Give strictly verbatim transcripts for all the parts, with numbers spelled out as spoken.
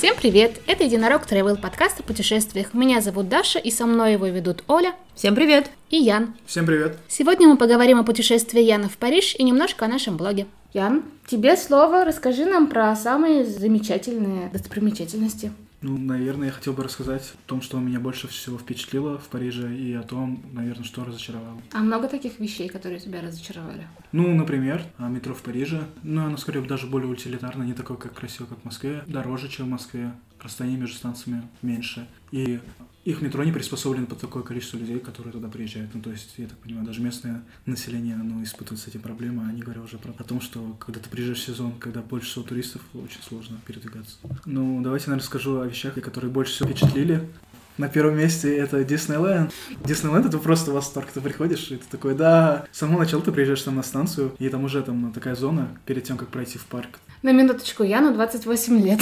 Всем привет! Это Единорог Travel, подкаст о путешествиях. Меня зовут Даша, и со мной его ведут Оля. Всем привет! И Ян. Всем привет! Сегодня мы поговорим о путешествии Яна в Париж и немножко о нашем блоге. Ян, тебе слово. Расскажи нам про самые замечательные достопримечательности. Ну, наверное, я хотел бы рассказать о том, что меня больше всего впечатлило в Париже, и о том, наверное, что разочаровало. А много таких вещей, которые тебя разочаровали? Ну, например, метро в Париже. Ну, оно, скорее, даже более утилитарно, не такое, как красиво, как в Москве. Дороже, чем в Москве. Расстояние между станциями меньше. И их метро не приспособлено под такое количество людей, которые туда приезжают. Ну, то есть, я так понимаю, даже местное население, оно испытывает с этим проблемы. Они говорят уже про о том, что когда ты приезжаешь в сезон, когда больше всего туристов, очень сложно передвигаться. Ну, давайте, наверное, скажу о вещах, которые больше всего впечатлили. На первом месте это Диснейленд. Диснейленд — это просто восторг. Ты приходишь, и ты такой, да... С самого начала ты приезжаешь там на станцию, и там уже там такая зона перед тем, как пройти в парк. На минуточку, Яну двадцать восемь лет.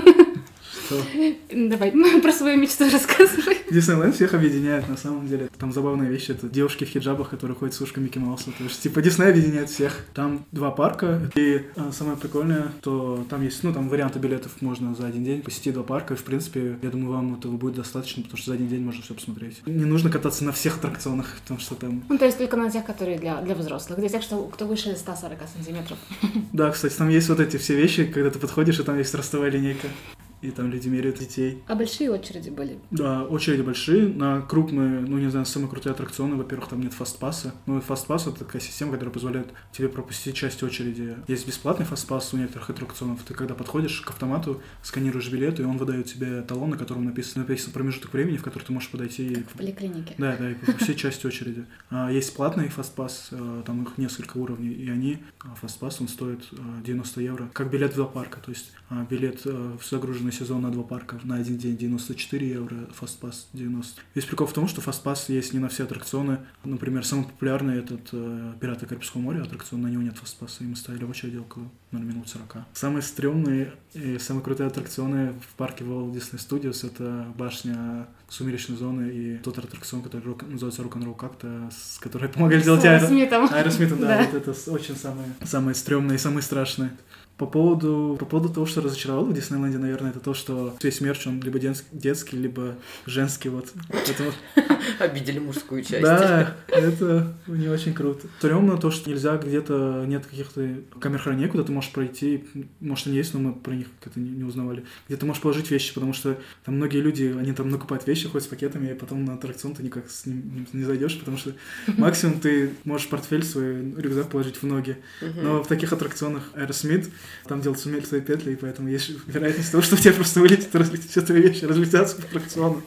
Что? Давай, про свою мечту рассказывай. Диснейленд всех объединяет, на самом деле. Там забавная вещь, это девушки в хиджабах, которые ходят с ушками Микки Мауса. То есть, типа, Дисней объединяет всех. Там два парка, и а, самое прикольное, то там есть, ну, там варианты билетов можно за один день посетить два парка, и, в принципе, я думаю, вам этого будет достаточно, потому что за один день можно все посмотреть. Не нужно кататься на всех аттракционах, потому что там... Ну, то есть только на тех, которые для, для взрослых, для тех, что, кто выше ста сорока сантиметров. Да, кстати, там есть вот эти все вещи, когда ты подходишь, и там есть ростовая линейка. И там люди меряют детей. А большие очереди были? Да, очереди большие. На крупные, ну, не знаю, самые крутые аттракционы, во-первых, там нет фастпасса. Ну, фастпасс — это такая система, которая позволяет тебе пропустить часть очереди. Есть бесплатный фастпасс у некоторых аттракционов. Ты когда подходишь к автомату, сканируешь билет, и он выдает тебе талон, на котором написано, написан промежуток времени, в который ты можешь подойти. Как в поликлинике. Да, да, и пропустить часть очереди. А есть платный фастпасс, там их несколько уровней, и они, фастпасс, он стоит девяносто евро, как билет в два парка. То есть билет в загруженный сезон на два парка на один день девяносто четыре евро, фастпасс девяносто. Весь прикол в том, что фастпасс есть не на все аттракционы. Например, самый популярный этот э, «Пираты Карибского моря» аттракцион, на него нет фастпасса, и мы стояли в очереди около, наверное, минут сорока. Самые стрёмные и самые крутые аттракционы в парке Walt Disney Studios — это башня сумеречной зоны и тот аттракцион, который рок, называется «Рок-н-ролл как-то», с которой помогали сделать Аэросмитом. Аэросмитом, да, Да. вот это очень самые, самые стрёмные и самые страшные. По поводу, по поводу того, что разочаровало в Диснейленде, наверное, это то, что весь мерч, он либо детский, либо женский, вот. Это... Обидели мужскую часть. Да, это не очень круто. Стрёмно то, что нельзя где-то, нет каких-то камер хранения, куда ты можешь пройти, может, они есть, но мы про них как-то не, не узнавали, где ты можешь положить вещи, потому что там многие люди, они там накупают вещи, ходят с пакетами, и потом на аттракцион ты никак с ним не, не зайдешь, потому что максимум ты можешь портфель свой, рюкзак положить в ноги. Но в таких аттракционах Aerosmith там делаются мертвые петли, и поэтому есть вероятность того, что у тебя просто вылетит, разлетит все твои вещи, разлетятся в аттракционы.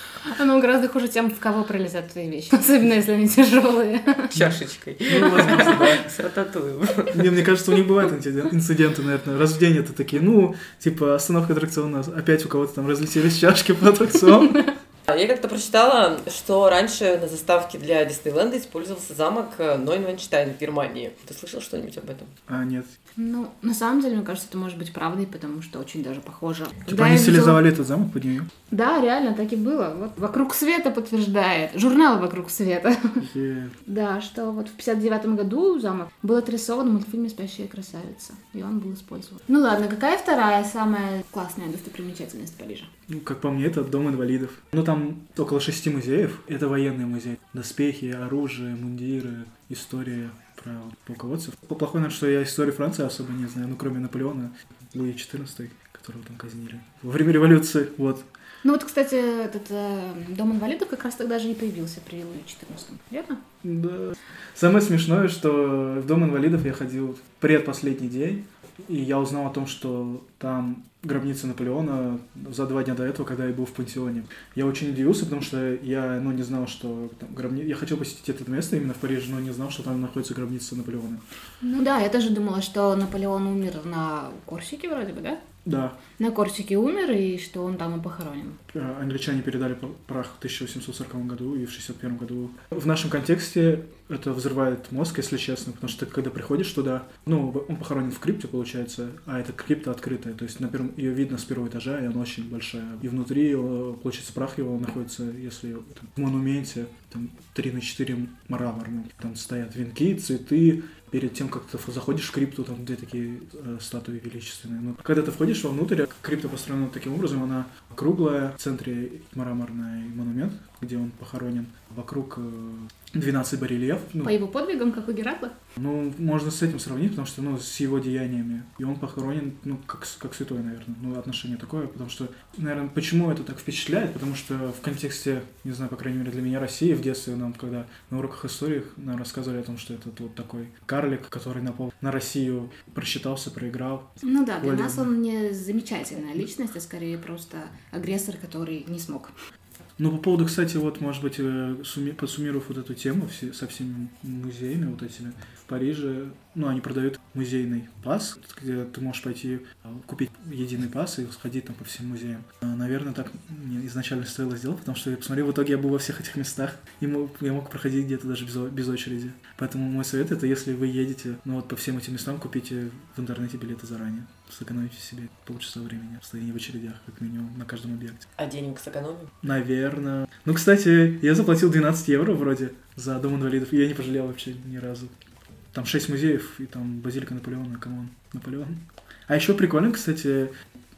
Оно гораздо хуже тем, в кого пролезают твои вещи. Особенно, если они тяжелые. Чашечкой. Ну, возможно, да. С рататуем. Не, мне кажется, у них бывают инциденты, наверное, раз в день это такие, ну, типа, остановка аттракциона, опять у кого-то там разлетелись чашки по аттракциону. Я как-то прочитала, что раньше на заставке для Диснейленда использовался замок Нойнвенштайн в Германии. Ты слышал что-нибудь об этом? А, нет. Ну, на самом деле, мне кажется, это может быть правдой, потому что очень даже похоже. Типа Когда они я видела- стилизовали этот замок под нее. Да, реально, так и было. Вот «Вокруг света» подтверждает. Журнал «Вокруг света». И... Да, что вот в пятьдесят девятом году замок был отрисован в мультфильме «Спящая красавица», и он был использован. Ну ладно, какая вторая самая классная достопримечательность Парижа? Ну, как по мне, это Дом инвалидов. Ну, там около шести музеев. Это военный музей. Доспехи, оружие, мундиры, история про полководцев. Плохое, наверное, что я историю Франции особо не знаю, ну, кроме Наполеона, Луи четырнадцатого, которого там казнили. Во время революции, вот. Ну вот, кстати, этот э, Дом инвалидов как раз тогда же и появился при Луи четырнадцатом, верно? Да. Самое смешное, что в Дом инвалидов я ходил предпоследний день, и я узнал о том, что там гробница Наполеона за два дня до этого, когда я был в пансионе. Я очень удивился, потому что я, ну, не знал, что там гробни... Я хотел посетить это место именно в Париже, но не знал, что там находится гробница Наполеона. Ну да, я тоже думала, что Наполеон умер на Корсике вроде бы, да? Да. На Корсике умер, и что он там и похоронен. англичане передали прах в тысяча восемьсот сороковом году и в шестьдесят первом году. В нашем контексте это взрывает мозг, если честно, потому что ты, когда приходишь туда, ну, он похоронен в крипте, получается, а эта крипта открытая, то есть на первом, ее видно с первого этажа, и она очень большая. И внутри, получается, прах его находится, если там, в монументе, там три на четыре мраморных, там стоят венки, цветы. Перед тем, как ты заходишь в крипту, там две такие э, статуи величественные. Но когда ты входишь вовнутрь, крипта построена таким образом, она круглая, в центре мраморный монумент, где он похоронен, вокруг э, двенадцать барельефов. Ну, по его подвигам, как у Геракла? Ну, можно с этим сравнить, потому что, ну, с его деяниями. И он похоронен, ну, как, как святой, наверное. Ну, отношение такое, потому что, наверное, почему это так впечатляет? Потому что в контексте, не знаю, по крайней мере, для меня России, в детстве нам, когда на уроках истории нам рассказывали о том, что это вот такой карлик, который напал на Россию, просчитался, проиграл. Ну да, для Более... нас он не замечательная личность, а скорее просто агрессор, который не смог. Ну, по поводу, кстати, вот, может быть, суми... подсуммировав вот эту тему все... со всеми музеями вот этими в Париже, ну, они продают музейный пас, где ты можешь пойти купить единый пас и сходить там по всем музеям. Наверное, так мне изначально стоило сделать, потому что я посмотрел, в итоге я был во всех этих местах, и мог... я мог проходить где-то даже без, без очереди. Поэтому мой совет — это, если вы едете, ну, вот по всем этим местам, купите в интернете билеты заранее. Сэкономите себе полчаса времени в стоянии в очередях, как минимум, на каждом объекте. А денег сэкономим? Наверное. Ну, кстати, я заплатил двенадцать евро вроде за Дом инвалидов, и я не пожалел вообще ни разу. Там шесть музеев, и там базилика Наполеона, камон, Наполеон. А еще прикольно, кстати,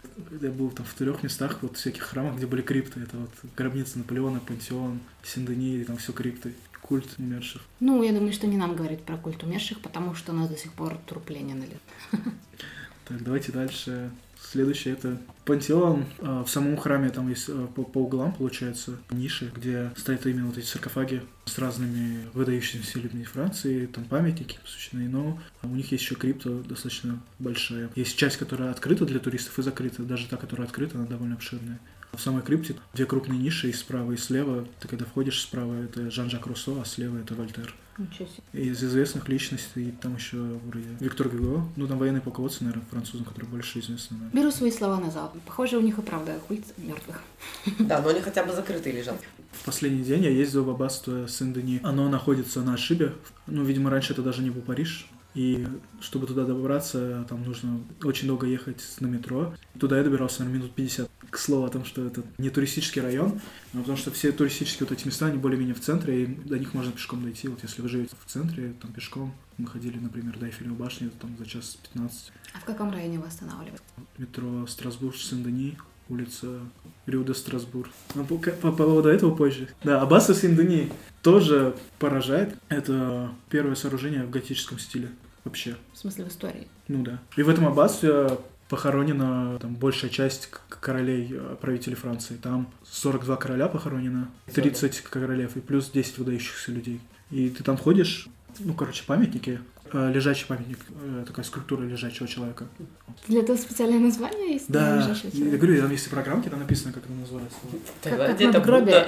я был там в трех местах, вот всяких храмах, где были крипты. Это вот гробница Наполеона, Пантеон, Сен-Дени, и там все крипты. Культ умерших. Ну, я думаю, что не нам говорить про культ умерших, потому что у нас до сих пор труп Ленина лет. Так, давайте дальше. Следующее — это Пантеон. В самом храме там есть по, по углам, получается, ниши, где стоят именно вот эти саркофаги с разными выдающимися людьми Франции, там памятники посвященные, но у них есть еще крипта достаточно большая. Есть часть, которая открыта для туристов, и закрыта. Даже та, которая открыта, она довольно обширная. В самой крипте две крупные ниши, и справа, и слева. Ты когда входишь, справа это Жан-Жак Руссо, а слева это Вольтер. Ничего себе. Из известных личностей там еще вроде Виктор Гюго, ну там военный полководец, наверное, французом, который больше известен. Да. Беру свои слова назад. Похоже, у них и правда культ мертвых. Да, но они хотя бы закрытые лежат. В последний день я ездил в аббатство Сен-Дени. Оно находится на отшибе. Ну, видимо, раньше это даже не был Париж. И чтобы туда добраться, там нужно очень долго ехать на метро. Туда я добирался, наверное, минут пятьдесят. К слову о том, что это не туристический район, потому что все туристические вот эти места, они более-менее в центре, и до них можно пешком дойти. Вот если вы живете в центре, там пешком, мы ходили, например, до Эйфелевой башни, там за час пятнадцать. А в каком районе вы останавливаетесь? Метро Страсбург, Сен-Дени, улица Рю де Страсбург. Ну, по, по, по поводу этого позже. Да, аббатство Сен-Дени тоже поражает. Это первое сооружение в готическом стиле вообще. В смысле, в истории? Ну да. И в этом аббатстве похоронена там большая часть королей, правителей Франции. Там сорок два короля похоронено, тридцать королев и плюс десять выдающихся людей. И ты там ходишь, ну, короче, памятники, лежачий памятник, такая скульптура лежачего человека. Для этого специальное название есть? Да, я говорю, там есть и программки, там написано, как это называется. Как, как надгробие.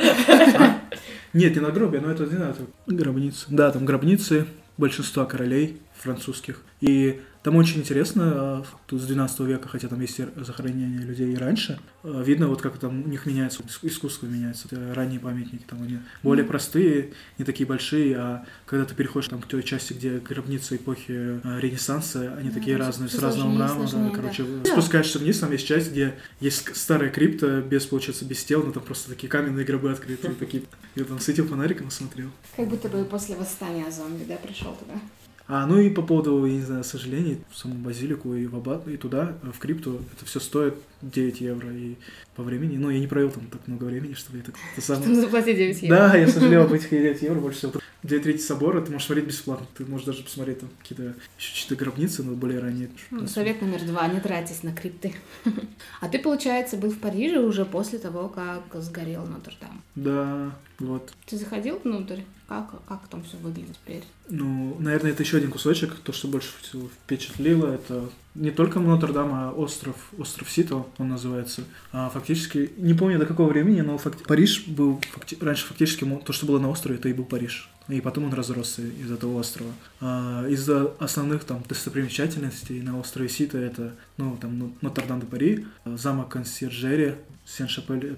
Нет, не надгробие, но это, не знаю, это гробницы. Да, там гробницы большинства королей французских. И там очень интересно, тут с двенадцатого века, хотя там есть захоронения людей и раньше, видно, вот как там у них меняется, искусство меняется. Это ранние памятники, там они более простые, не такие большие, а когда ты переходишь там к той части, где гробницы эпохи Ренессанса, они да, такие разные, с разного мрамора, да, короче, да. Спускаешься вниз, там есть часть, где есть старая крипта, без, получается, без тел, но там просто такие каменные гробы открытые, такие. Я там светил фонариком и смотрел. Как будто бы после восстания зомби, да, пришел туда. А, ну и по поводу, я не знаю, сожалений, в саму базилику и в аббат, и туда, в крипту, это все стоит девять евро, и по времени, ну, я не провел там так много времени, чтобы я так... Чтобы заплатить девять евро. Да, я сожалел об этих девять евро больше всего. Две трети собора ты можешь смотреть бесплатно, ты можешь даже посмотреть там какие-то еще чьи-то гробницы, но более ранние. Ну, совет номер два, не тратьтесь на крипты. А ты, получается, был в Париже уже после того, как сгорел Нотр-Дам. Да, вот. Ты заходил внутрь? Как, как там все выглядит теперь? Ну, наверное, это еще один кусочек. То, что больше всего впечатлило, это не только Нотр-Дам, а остров, остров Сито, он называется. А фактически, не помню до какого времени, но факти... Париж был, факти... раньше фактически, то, что было на острове, это и был Париж. И потом он разросся из этого острова. А из-за основных там достопримечательностей на острове Сито это, ну, там, Нотр-Дам-де-Пари, замок Консьержери, Сен-Шапель.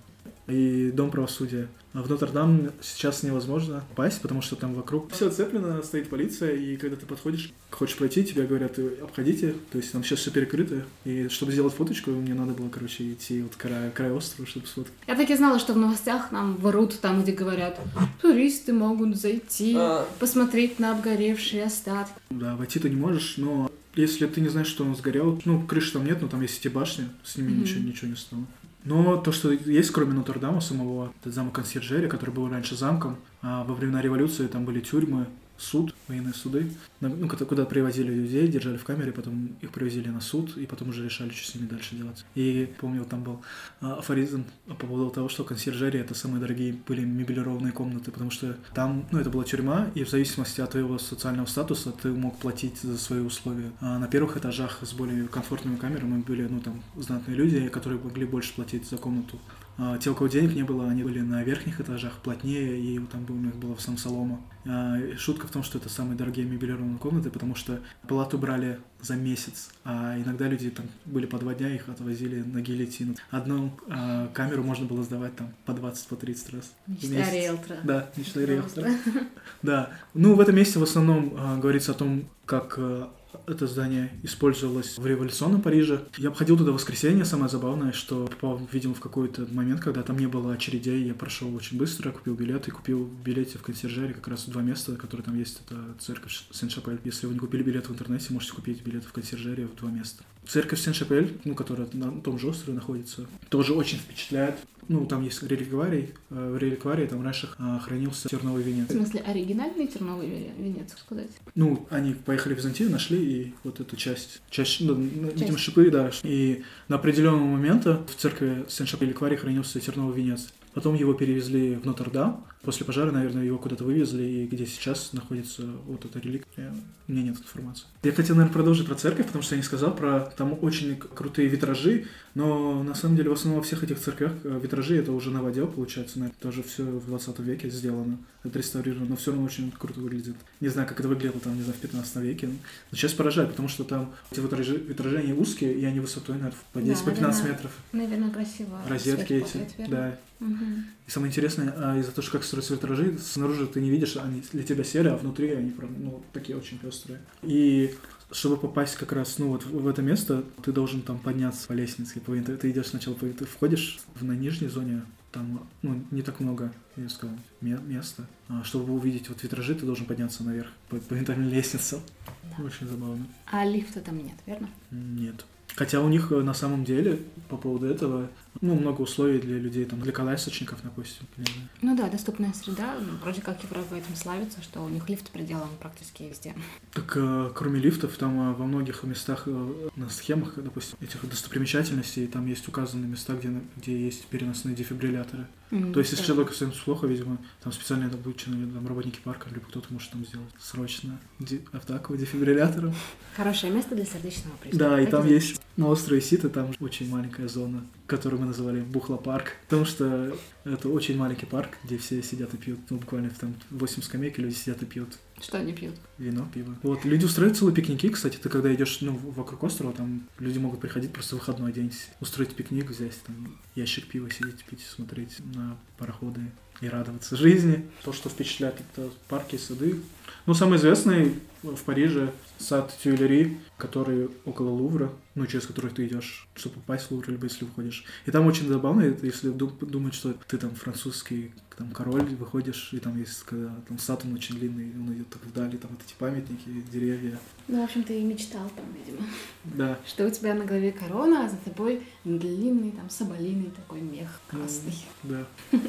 и Дом правосудия. А в Нотр-Дам сейчас невозможно попасть, потому что там вокруг все оцеплено, стоит полиция, и когда ты подходишь, хочешь пройти, тебе говорят, обходите, то есть там сейчас все перекрыто, и чтобы сделать фоточку, мне надо было, короче, идти вот к краю, край острова, чтобы сфоткать. Я так и знала, что в новостях нам врут там, где говорят, туристы могут зайти, А. посмотреть на обгоревшие остатки. Да, войти ты не можешь, но если ты не знаешь, что он сгорел, ну, крыши там нет, но там есть эти башни, с ними mm-hmm. ничего, ничего не стало. Но то, что есть, кроме Нотр-Дама самого, это замок Консьержери, который был раньше замком, а во времена революции там были тюрьмы, суд, военные суды, ну, куда привозили людей, держали в камере, потом их привозили на суд, и потом уже решали, что с ними дальше делать. И помню, там был афоризм по поводу того, что Консьержери — это самые дорогие были мебелированные комнаты, потому что там, ну, это была тюрьма, и в зависимости от твоего социального статуса ты мог платить за свои условия. А на первых этажах с более комфортными камерами были, ну, там, знатные люди, которые могли больше платить за комнату. А те, у кого денег не было, они были на верхних этажах, плотнее, и там у них была сам солома. А шутка в том, что это самые дорогие мебелированные комнаты, потому что палату брали за месяц, а иногда люди там были по два дня, их отвозили на гильотину. Одну а, камеру можно было сдавать там по двадцать, по тридцать раз. Мечта риэлтора. Да, мечта риэлтора. Да. Ну, в этом месте в основном а, говорится о том, как а, это здание использовалось в революционном Париже. Я обходил туда в воскресенье. Самое забавное, что попал, видимо, в какой-то момент, когда там не было очередей. Я прошел очень быстро, купил билет и купил в билете в Консьержери как раз два места, которые там есть. Это церковь Сен-Шапель. Если вы не купили билет в интернете, можете купить билет в Консьержери в два места. Церковь Сен-Шапель, ну, которая на том же острове находится, тоже очень впечатляет. Ну, там есть реликварий. В реликварии там раньше хранился терновый венец. В смысле, оригинальный терновый венец, сказать? Ну, они поехали в Византию, нашли и вот эту часть, часть, ну, видимо, шипы, да. И на определенного момента в церкви Сен-Шапель-Реликварии хранился терновый венец. Потом его перевезли в Нотр-Дам. После пожара, наверное, его куда-то вывезли, и где сейчас находится вот эта реликвия, у меня нет информации. Я хотел, наверное, продолжить про церковь, потому что я не сказал про... Там очень крутые витражи, но на самом деле в основном во всех этих церквях витражи — это уже новодел, получается, наверное, тоже все в двадцатом веке сделано, отреставрировано, но все равно очень круто выглядит. Не знаю, как это выглядело там, не знаю, в пятнадцатом веке, но сейчас поражает, потому что там эти витражи, витражи они узкие, и они высотой, наверное, по десять-пятнадцать метров. Наверное, красиво. Розетки эти, да. Угу. И самое интересное, а из-за того, что как строятся витражи, снаружи ты не видишь, они для тебя серые, а внутри они прям, ну, такие очень пестрые. И чтобы попасть как раз, ну, вот в, в это место, ты должен там подняться по лестнице. Ты, ты идешь сначала, ты входишь в, на нижней зоне, там, ну, не так много, я сказал, места. А чтобы увидеть вот витражи, ты должен подняться наверх по, по винтовым лестницам. Да. Очень забавно. А лифта там нет, верно? Нет. Хотя у них на самом деле по поводу этого, ну, много условий для людей, там, для колясочников, допустим. Ну да, доступная среда, вроде как Европа этим славится, что у них лифт пределом практически везде. Так, кроме лифтов, там во многих местах на схемах, допустим, этих достопримечательностей, там есть указаны места, где, где есть переносные дефибрилляторы. Mm, То есть, если да. человеку становится плохо, видимо, там специально обученные там, работники парка, либо кто-то может там сделать срочно ди- атаку дефибриллятором. Хорошее место для сердечного приступа. Да, и там есть на острове Сита, там очень маленькая зона, которую мы называли Бухла-парк, потому что это очень маленький парк, где все сидят и пьют, ну, буквально там восемь скамеек, и люди сидят и пьют. Что они пьют? Вино, пиво. Вот, люди устраивают целые пикники, кстати, ты когда идешь, ну, вокруг острова, там люди могут приходить просто в выходной день, устроить пикник, взять там ящик пива, сидеть, пить, смотреть на пароходы и радоваться жизни. То, что впечатляет, это парки, сады. Ну, самый известный в Париже сад Тюильри, который около Лувра, ну, через который ты идешь, чтобы попасть в Лувр, либо если выходишь. И там очень забавно, если думать, что ты там французский там король, выходишь, и там есть, когда там сад, он очень длинный, он идет так вдали, там вот эти памятники, деревья. Ну, в общем, ты и мечтал там, видимо. Да. Что у тебя на голове корона, а за тобой длинный там соболиный такой мех красный. Да.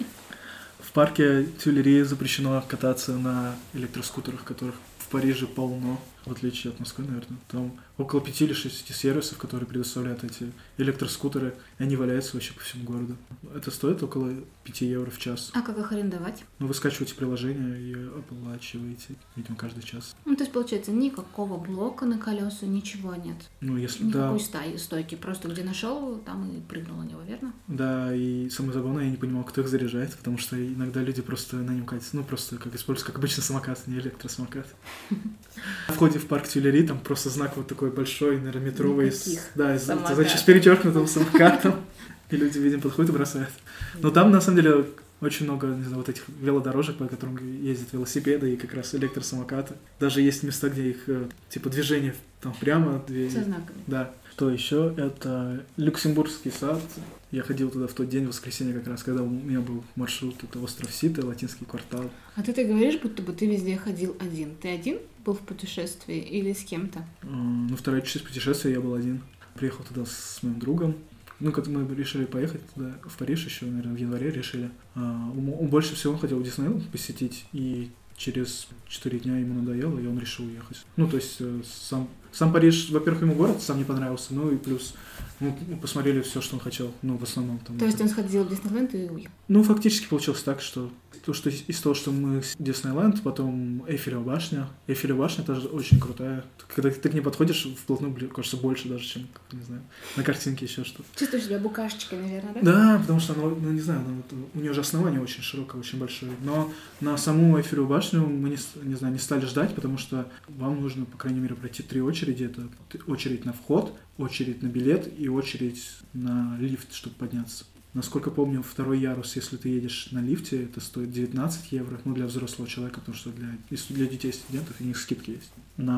В парке Тюильри запрещено кататься на электроскутерах, которых в Париже полно, в отличие от Москвы, наверное. Там около пяти или шести сервисов, которые предоставляют эти электроскутеры, и они валяются вообще по всему городу. Это стоит около пяти евро в час. А как их арендовать? Ну, вы скачиваете приложение и оплачиваете, видимо, каждый час. Ну, то есть, получается, никакого блока на колеса, ничего нет? Ну, если Никакой да. стойки, просто где нашел, там и прыгнул на него, верно? Да, и самое забавное, я не понимал, кто их заряжает, потому что иногда люди просто на нем катятся, ну, просто как используют, как обычно, самокат, не электросамокат. В входе в парк Тюильри там просто знак вот такой большой, наверное, метровый, с, да, значит, с перечеркнутым самокатом. И люди, видимо, подходят и бросают. Но там, на самом деле, очень много, не знаю, вот этих велодорожек, по которым ездят велосипеды и как раз электросамокаты. Даже есть места, где их, типа, движение там прямо. Две... Со знаками. Да. Что еще? Это Люксембургский сад. Я ходил туда в тот день, в воскресенье как раз, когда у меня был маршрут. Это остров Ситы, Латинский квартал. А ты так говоришь, будто бы ты везде ходил один. Ты один был в путешествии или с кем-то? Ну, вторая часть путешествия я был один. Приехал туда с моим другом. Ну, когда мы решили поехать туда, в Париж еще, наверное, в январе решили. Он больше всего хотел Диснейленд посетить, и через четыре дня ему надоело, и он решил уехать. Ну, то есть сам, сам Париж, во-первых, ему город сам не понравился, ну и плюс мы посмотрели все, что он хотел, ну, в основном. Там, то есть он сходил в Диснейленд и уехал? Ну, фактически получилось так, что то, что из того, что мы Диснейленд, потом Эйфелева башня. Эйфелева башня тоже очень крутая. Когда ты к ней подходишь, вплотную, кажется, больше даже, чем, не знаю, на картинке еще что-то. Чувствуешь себя букашечкой, наверное, да? Да, потому что она, ну, не знаю, она, у нее же основание очень широкое, очень большое. Но на саму Эйфелеву башню мы, не, не знаю, не стали ждать, потому что вам нужно, по крайней мере, пройти три очереди. Это очередь на вход, очередь на билет и очередь на лифт, чтобы подняться. Насколько помню, второй ярус, если ты едешь на лифте, это стоит девятнадцать евро, ну, для взрослого человека, потому что для, для детей студентов у них скидки есть.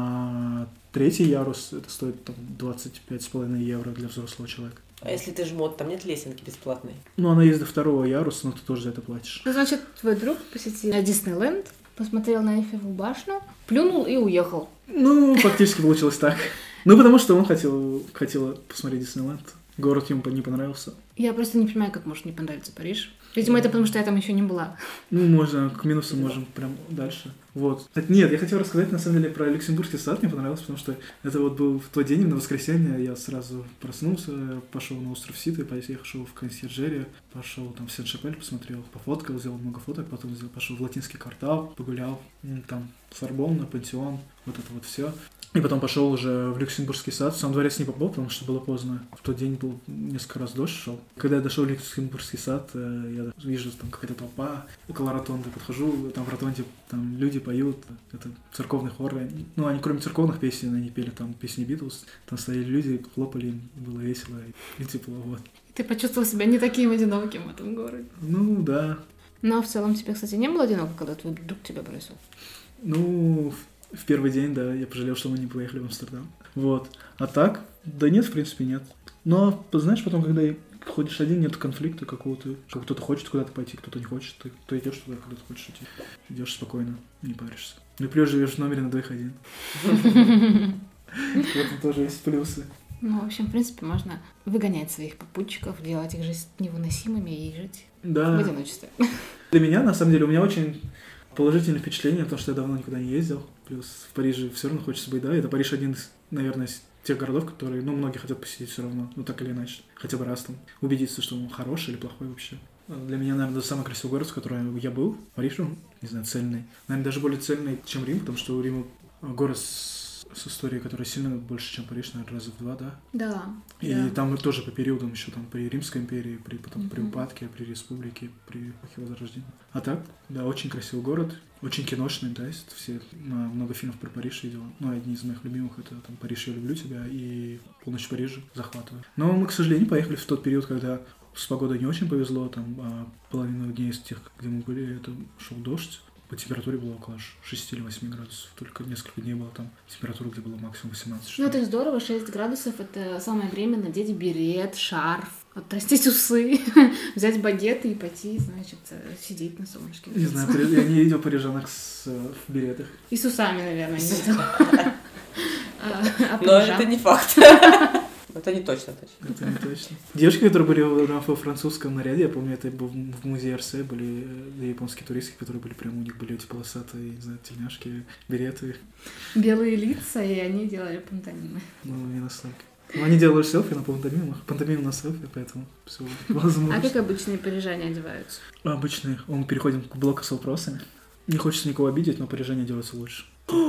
На третий ярус это стоит там двадцать пять с половиной евро для взрослого человека. А если ты жмот, там нет лесенки бесплатной? Ну, она есть до второго яруса, но ты тоже за это платишь. Ну, значит, твой друг посетил Диснейленд, посмотрел на Эйфелеву башню, плюнул и уехал. Ну, фактически получилось так. Ну, потому что он хотел, хотел посмотреть Диснейленд. Город ему не понравился. Я просто не понимаю, как может не понравиться Париж. Видимо, это потому, что я там еще не была. Ну, можно, к минусу можем прям дальше. Вот. Нет, я хотел рассказать, на самом деле, про Люксембургский сад. Мне понравилось, потому что это вот был в тот день, на воскресенье, я сразу проснулся, пошел на остров Ситы, поехал в консьержерию, пошел там в Сен-Шапель, посмотрел, пофоткал, сделал много фоток, потом пошел в Латинский квартал, погулял, там Сорбонна, Пантеон, вот это вот все. И потом пошел уже в Люксембургский сад. В сам дворец не попал, потому что было поздно. В тот день был несколько раз дождь шел. Когда я дошел в Люксембургский сад, я вижу, там какая-то толпа. Около ротонды подхожу, там в ротонде там люди поют. Это церковный хор. Ну, они кроме церковных песен, они пели там песни Битлз. Там стояли люди, хлопали, им было весело и тепло. Вот. Ты почувствовал себя не таким одиноким в этом городе? Ну, да. Но в целом тебе, кстати, не было одиноко, когда твой друг тебя бросил? Ну... В первый день, да, я пожалел, что мы не поехали в Амстердам. Вот. А так, да нет, в принципе, нет. Но, знаешь, потом, когда ходишь один, нет конфликта какого-то. Как кто-то хочет куда-то пойти, кто-то не хочет. Ты, ты идешь туда, когда ты хочешь идти. Идешь спокойно, не паришься. Ну и плюс живешь в номере на двоих один. В этом тоже есть плюсы. Ну, в общем, в принципе, можно выгонять своих попутчиков, делать их жизнь невыносимыми и жить в одиночестве. Для меня, на самом деле, у меня очень... положительное впечатление, потому что я давно никуда не ездил. Плюс в Париже все равно хочется быть, да. Это Париж один из, наверное, из тех городов, которые, ну, многие хотят посетить все равно, ну, так или иначе. Хотя бы раз там убедиться, что он хороший или плохой вообще. Для меня, наверное, это самый красивый город, в котором я был. Париж, он, не знаю, цельный. Наверное, даже более цельный, чем Рим, потому что у Рима город с, с историей, которая сильно больше, чем Париж, наверное, раза в два, да? Да. И да. там тоже по периодам еще, там, при Римской империи, при, потом mm-hmm. при упадке, при республике, при эпохе Возрождения. А так, да, очень красивый город, очень киношный, да, есть все, много фильмов про Париж видел. Ну, одни из моих любимых — это там «Париж, я люблю тебя» и «Полночь в Париже» захватывает. Но мы, к сожалению, поехали в тот период, когда с погодой не очень повезло, там а половину дней из тех, где мы были, это шел дождь. По температуре было около шесть или восемь градусов. Только несколько дней было там температура, где было максимум восемнадцать. Ну, это здорово, шесть градусов — это самое время надеть берет, шарф, отрастить усы, взять багеты и пойти, значит, сидеть на солнышке. Не знаю, я не видел парижанок с, в беретах. И с усами, наверное, не видел. Но это не факт. Это не точно, точно. Это не точно. Девушки, которые были во французском наряде, я помню, это в музее Орсе были японские туристки, которые были прям, у них были эти полосатые, не знаю, тельняшки, береты. Белые лица, и они делали пантомимы. Ну, не настолько. Ну, они делали селфи на пантомимах, пантомимы на селфи, поэтому все возможно. А как обычные парижане одеваются? Обычные. Мы переходим к блоку с вопросами. Не хочется никого обидеть, но парижане делаются лучше.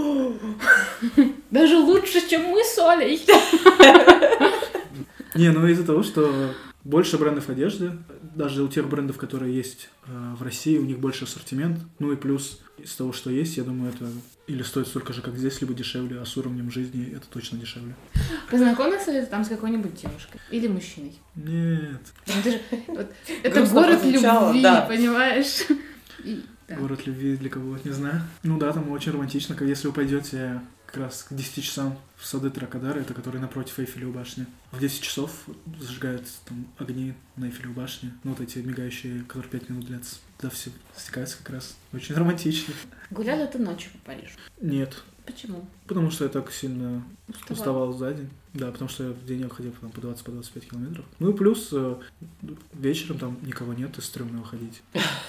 Даже лучше, чем мы с Олей. Не, ну из-за того, что больше брендов одежды, даже у тех брендов, которые есть э, в России, у них больше ассортимент. Ну и плюс из того, что есть, я думаю, это или стоит столько же, как здесь, либо дешевле, а с уровнем жизни это точно дешевле. Познакомился ли ты там с какой-нибудь девушкой? Или мужчиной? Нет. Ну, ты же, вот, это город любви, да. понимаешь? И, да. Город любви для кого, не знаю. Ну да, там очень романтично, как если вы пойдете как раз к десяти часам в сады Тракадара, это который напротив Эйфелевой башни. В десять часов зажигают там огни на Эйфелевой башне, ну вот эти мигающие, которые пять минут длятся. Да, все стекаются как раз. Очень романтично. Гуляла ты ночью по Парижу? Нет. Почему? Потому что я так сильно Уставала. уставал за день. Да, потому что я в день я ходил там, по двадцать двадцать пять километров. Ну и плюс э, вечером там никого нет, и стрёмно выходить.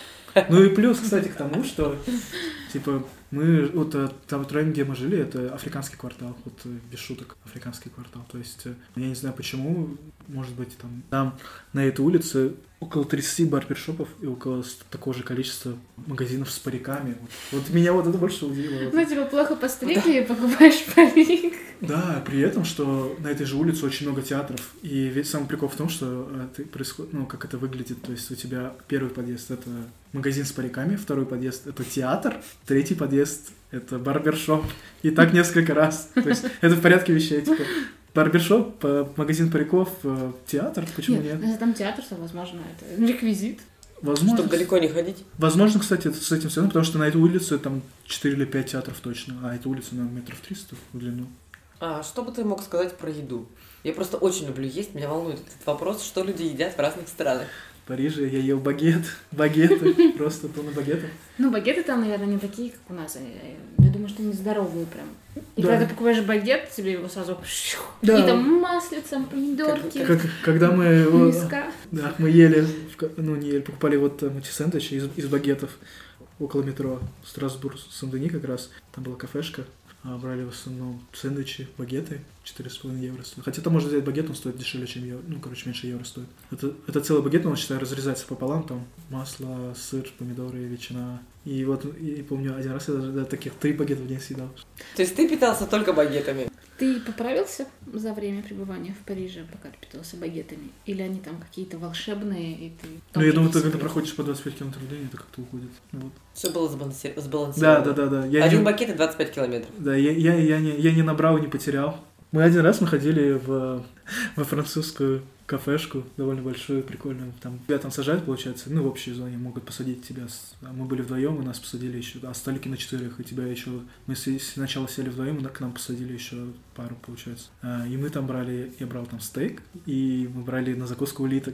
Ну и плюс, кстати, к тому, что типа мы вот э, там в районе, где мы жили, это африканский квартал, вот э, без шуток, африканский квартал. То есть э, я не знаю почему, может быть там там на этой улице около тридцати барбершопов и около такого же количества магазинов с париками. Вот, вот меня вот это больше удивило. Вот. Ну, типа, плохо постригли и покупаешь парик. Да, при этом, что на этой же улице очень много театров. И ведь самый прикол в том, что это происходит, ну, как это выглядит. То есть у тебя первый подъезд — это магазин с париками, второй подъезд — это театр, третий подъезд — это барбершоп. И так несколько раз. То есть это в порядке вещей. Типа, барбершоп, магазин париков, театр, почему нет? Нет, если там театр, то, возможно, это реквизит. Возможно, Чтобы далеко не ходить. Возможно, кстати, это с этим связано, потому что на этой улице там четыре или пять театров точно, а эта улица, наверное, метров триста в длину. А что бы ты мог сказать про еду? Я просто очень люблю есть, меня волнует этот вопрос, что люди едят в разных странах. В Париже я ел багет, багеты, просто тонны багетов. Ну, багеты там, наверное, не такие, как у нас. Я думаю, что они здоровые прям. И Да. когда ты покупаешь багет, тебе его сразу... Да. И там маслицем, помидорки, Как, когда мы, э, миска. да, мы ели, в ка- ну не ели, покупали вот там эти сэндвичи из, из багетов около метро Страсбург, Сен-Дени как раз, там была кафешка, а брали в основном сэндвичи, багеты, четыре с половиной евро стоит. Хотя там можно взять багет, он стоит дешевле, чем евро, ну, короче, меньше евро стоит. Это, это целый багет, он, считаю, разрезается пополам, там масло, сыр, помидоры, ветчина. И вот, и помню, один раз я даже да, таких три багета в день съедал. То есть ты питался только багетами? Ты поправился за время пребывания в Париже, пока ты питался багетами? Или они там какие-то волшебные, и ты... Ну, я думаю, ты, ты когда проходишь по двадцать пять километров в день, это как-то уходит. Вот. Все было сбаланси- Да, сбалансировано. да, да, да. Я Один не- багет и двадцать пять километров. Да, я, я, я, не, я не набрал и не потерял. Мы один раз мы ходили в, во французскую кафешку, довольно большую, прикольную. Там тебя там сажают, получается, ну, в общей зоне могут посадить тебя. с- а Мы были вдвоем, и нас посадили еще, а столики на четверых, и тебя еще... Мы с- сначала сели вдвоем, и к нам посадили еще пару, получается. А, И мы там брали, я брал там стейк, и мы брали на закуску улиток.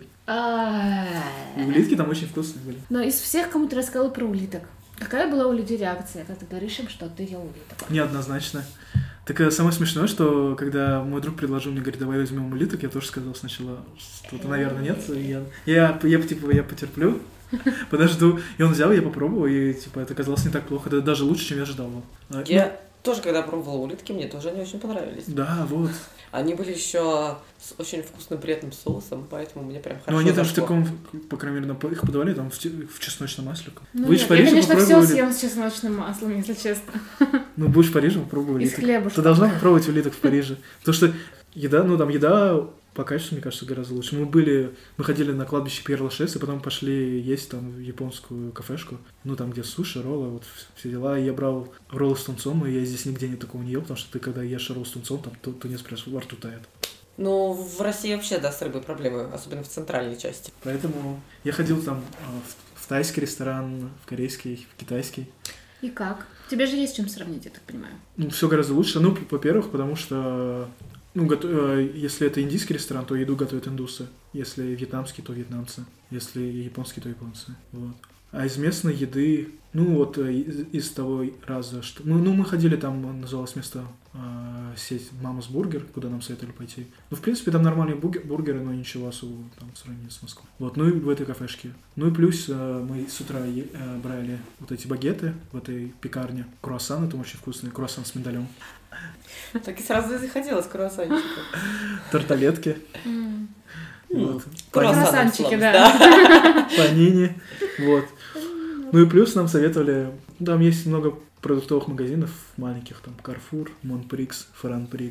И улитки там очень вкусные были. Но из всех, кому ты рассказала про улиток, какая была у людей реакция, когда ты говоришь им, что ты ел улиток? Неоднозначно. Так э, самое смешное, что когда мой друг предложил мне, говорит, давай возьмем улиток, я тоже сказал сначала, что-то, наверное, нет. И я, я, я, типа, я потерплю, подожду. И он взял, я попробовал, и типа это оказалось не так плохо, это даже лучше, чем я ожидал. А, Я тоже, когда пробовала улитки, мне тоже они очень понравились. ну, да, вот. Они были еще с очень вкусным приятным соусом, поэтому мне прям хорошо Ну они там в зашло. таком, по крайней мере, на- их подавали там в, те- в чесночном масле. Ну, Будешь нет, в Париже, я, конечно, все попробовали? съем с чесночным маслом, если честно. Ну, будешь в Париже, попробуй Из улиток. хлебушка. Ты должна попробовать улиток в Париже. Потому что еда, ну там еда по качеству, мне кажется, гораздо лучше. Мы были, мы ходили на кладбище Пьер-Лашес, и потом пошли есть там в японскую кафешку, ну там где суши, роллы, вот все дела. И я брал роллы с тунцом, и я здесь нигде не такого не ел, потому что ты когда ешь ролл с тунцом, там ту- тунец прям во рту тает. Ну, в России вообще, да, с рыбой проблемы, особенно в центральной части. Поэтому я ходил там а, в, в тайский ресторан, в корейский, в китайский. И как? Тебе же есть с чем сравнить, я так понимаю. Ну, все гораздо лучше. Ну, во-первых, потому что, ну, гото- э, если это индийский ресторан, то еду готовят индусы. Если вьетнамский, то вьетнамцы. Если японский, то японцы. Вот. А из местной еды, ну, вот э, из, из того раза, что... Ну, ну, мы ходили там, называлось место э, сеть «Мамас Бургер», куда нам советовали пойти. Ну, в принципе, там нормальные бугер- бургеры, но ничего особого там в сравнении с Москвой. Вот, ну и в этой кафешке. Ну и плюс э, мы с утра е- э, брали вот эти багеты в этой пекарне. Круассаны там очень вкусные, круассан с миндалем. Так и сразу и захотелось круассанчиков. Тарталетки. М. Вот. Круассаны, Круассанчики, словом, да. Панини. Вот. Ну и плюс нам советовали... Там есть много продуктовых магазинов маленьких, там Carrefour, Монприкс, Франприкс,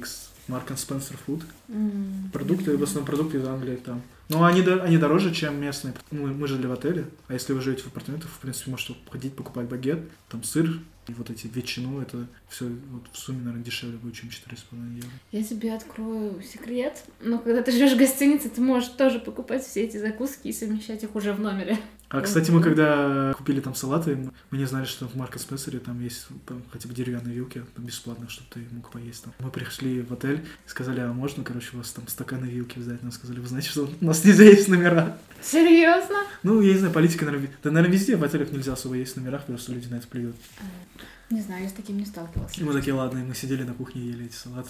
Marks and Spencer Food. М, Продукты, в основном продукты из Англии там. Ну, они, до- они дороже, чем местные. Мы, мы жили в отеле, а если вы живете в апартаментах, в принципе, можете ходить, покупать багет, там сыр и вот эти ветчину, это все вот в сумме, наверное, дешевле будет, чем четыре с половиной евро. Я тебе открою секрет, но когда ты живешь в гостинице, ты можешь тоже покупать все эти закуски и совмещать их уже в номере. А, кстати, мы когда купили там салаты, мы не знали, что в Марк энд Спенсере там есть там, хотя бы деревянные вилки там, бесплатно, чтобы ты мог поесть там. Мы пришли в отель и сказали, а можно, короче, у вас там стаканы вилки взять? Нам сказали, вы знаете, что у нас нельзя есть номера. Серьезно? Ну, я не знаю, политика, наверное, да, наверное, везде в отелях нельзя особо есть в номерах, просто люди на это плюют. Не знаю, я с таким не сталкивалась. И мы такие, ладно, и мы сидели на кухне и ели эти салаты.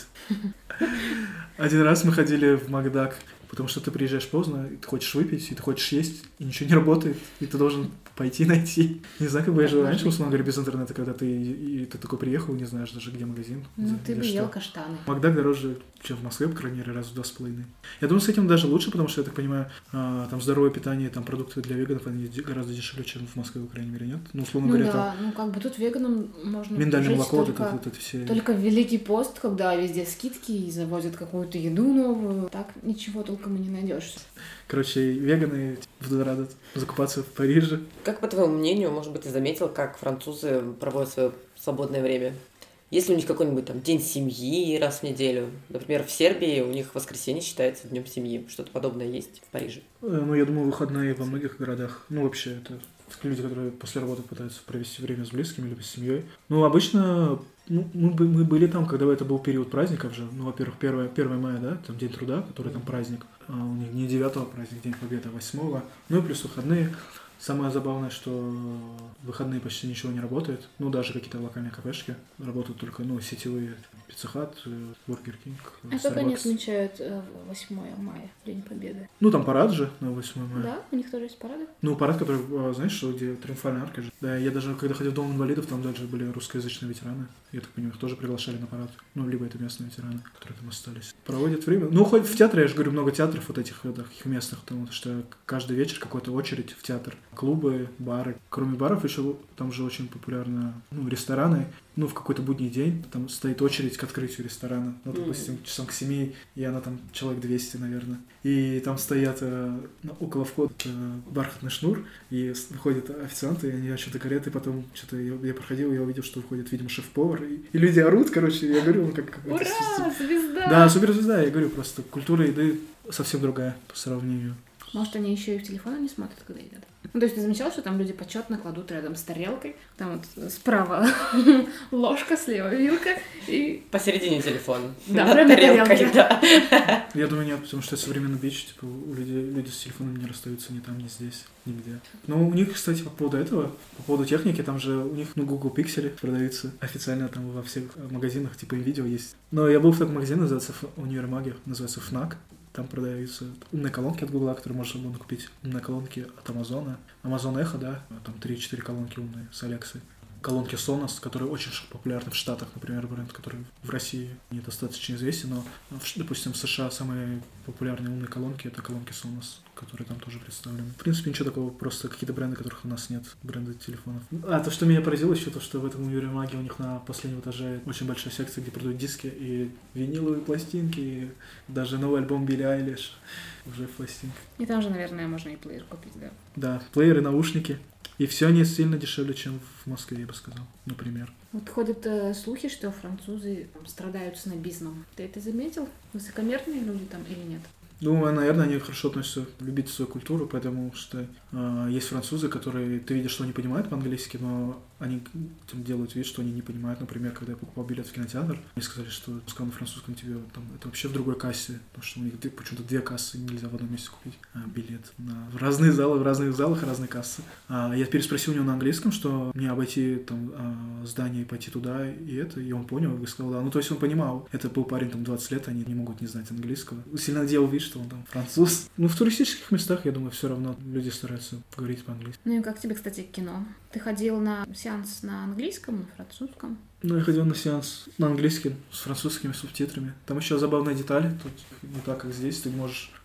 Один раз мы ходили в Макдак, потому что ты приезжаешь поздно, и ты хочешь выпить, и ты хочешь есть, и ничего не работает, и ты должен пойти найти. Не знаю, как бы я жил раньше, условно говоря, без интернета, когда ты, и, и ты такой приехал, не знаешь даже, где магазин. Ну, где- ты где бы что. ел каштаны. Макдак дороже, чем в Москве, по крайней мере, раз в два с половиной. Я думаю, с этим даже лучше, потому что, я так понимаю, а, там здоровое питание, там продукты для веганов, они де- гораздо дешевле, чем в Москве, по крайней мере, нет? Ну, условно Ну говоря, да, ну как бы тут веганам можно там миндальное жить молоко, вот только, это, вот это все... только в Великий пост, когда везде скидки и завозят какую-то еду новую. Так ничего толком и не найдешь. Короче, веганы будут рады закупаться в Париже. Как, по твоему мнению, может быть, ты заметил, как французы проводят свое свободное время? Есть ли у них какой-нибудь там день семьи раз в неделю? Например, в Сербии у них воскресенье считается днем семьи. Что-то подобное есть в Париже? Э, Ну, я думаю, выходные во многих городах. Ну, вообще, это люди, которые после работы пытаются провести время с близкими либо с семьей. Ну, обычно ну, мы, бы- мы были там, когда это был период праздников же. Ну, во-первых, первое мая, да, там День труда, который там праздник. А у них не девятого праздник, День Победы, а восьмого. Ну, и плюс выходные. Самое забавное, что в выходные почти ничего не работает. Ну, даже какие-то локальные кафешки работают только, ну, сетевые. Pizza Hut, э, Burger King, э, А как они Starbucks. отмечают э, восьмое мая, День Победы? Ну, там парад же на восьмое мая. Да? У них тоже есть парады? Ну, парад, который, а, знаешь, что, где Триумфальная арка же. Да, я даже, когда ходил в Дом инвалидов, там даже были русскоязычные ветераны. Я так понимаю, их тоже приглашали на парад. Ну, либо это местные ветераны, которые там остались. Проводят время. Ну, хоть в театре, я же говорю, много театров вот этих, этих местных, потому что каждый вечер какой-то очередь в театр. Клубы, бары. Кроме баров еще там же очень популярны, ну, рестораны. Ну, в какой-то будний день там стоит очередь к открытию ресторана. Ну, допустим, часам к семи, и она там человек двести, наверное. И там стоят э, на- около входа э, бархатный шнур, и с- выходят официанты, и они о чем-то говорят, и потом что-то я, я проходил, я увидел, что выходит, видимо, шеф-повар, и, и люди орут, короче, я говорю, ну, как... как это Ура! с- Звезда! Да, суперзвезда, я говорю, просто культура еды совсем другая по сравнению. Может, они еще и в телефон не смотрят, когда едят? Ну, то есть ты замечал, что там люди почетно кладут рядом с тарелкой, там вот справа ложка, слева вилка, и... Посередине телефон. Да, Над прямо тарелкой, тарелки. да. Я думаю, нет, потому что это современный бич, типа, у людей, люди с телефоном не расстаются ни там, ни здесь, нигде. Но у них, кстати, по поводу этого, по поводу техники, там же у них, ну, Google Pixel продаются официально там во всех магазинах, типа, и видео есть. Но я был в таком магазине, называется Ф- Универмаге, называется Fnac. Там продаются умные колонки от Google, которые можно свободно купить. Умные колонки от Амазона. Amazon Echo, да, там три-четыре колонки умные с Алексой. Колонки Sonos, которые очень ш- популярны в Штатах, например, бренд, который в России недостаточно известен, но, в Ш- допустим, в США самые популярные умные колонки — это колонки Sonos, которые там тоже представлены. В принципе, ничего такого, просто какие-то бренды, которых у нас нет, бренды телефонов. А то, что меня поразило еще, то, что в этом универмаге у них на последнем этаже очень большая секция, где продают диски и виниловые пластинки, и даже новый альбом Билли Айлиш уже в пластинках. И там же, наверное, можно и плеер купить, да? Да, плееры, наушники. И все они сильно дешевле, чем в Москве, я бы сказал, например. Вот ходят э, слухи, что французы там, страдают снобизмом. Ты это заметил? Высокомерные люди там или нет? Думаю, наверное, они хорошо относятся, любить свою культуру, потому что э, есть французы, которые, ты видишь, что они понимают по-английски, но они там делают вид, что они не понимают. Например, когда я покупал билет в кинотеатр, мне сказали, что сказал на французском тебе там, это вообще в другой кассе, потому что у них две- почему-то две кассы, нельзя в одном месте купить а, билет. На, в разные залы, в разных залах разные кассы. А, я переспросил у него на английском, что мне обойти там а, здание и пойти туда и это, и он понял, и сказал, да. Ну, то есть он понимал. Это был парень там двадцать лет, они не могут не знать английского. Сильно делал вид, что он там француз. Ну, в туристических местах, я думаю, все равно люди стараются говорить по-английски. Ну и как тебе, кстати, кино? Ты ходил на сеанс на английском, на французском? Ну, я ходил на сеанс на английском с французскими субтитрами. Там еще забавная деталь, тут не так, как здесь, ты можешь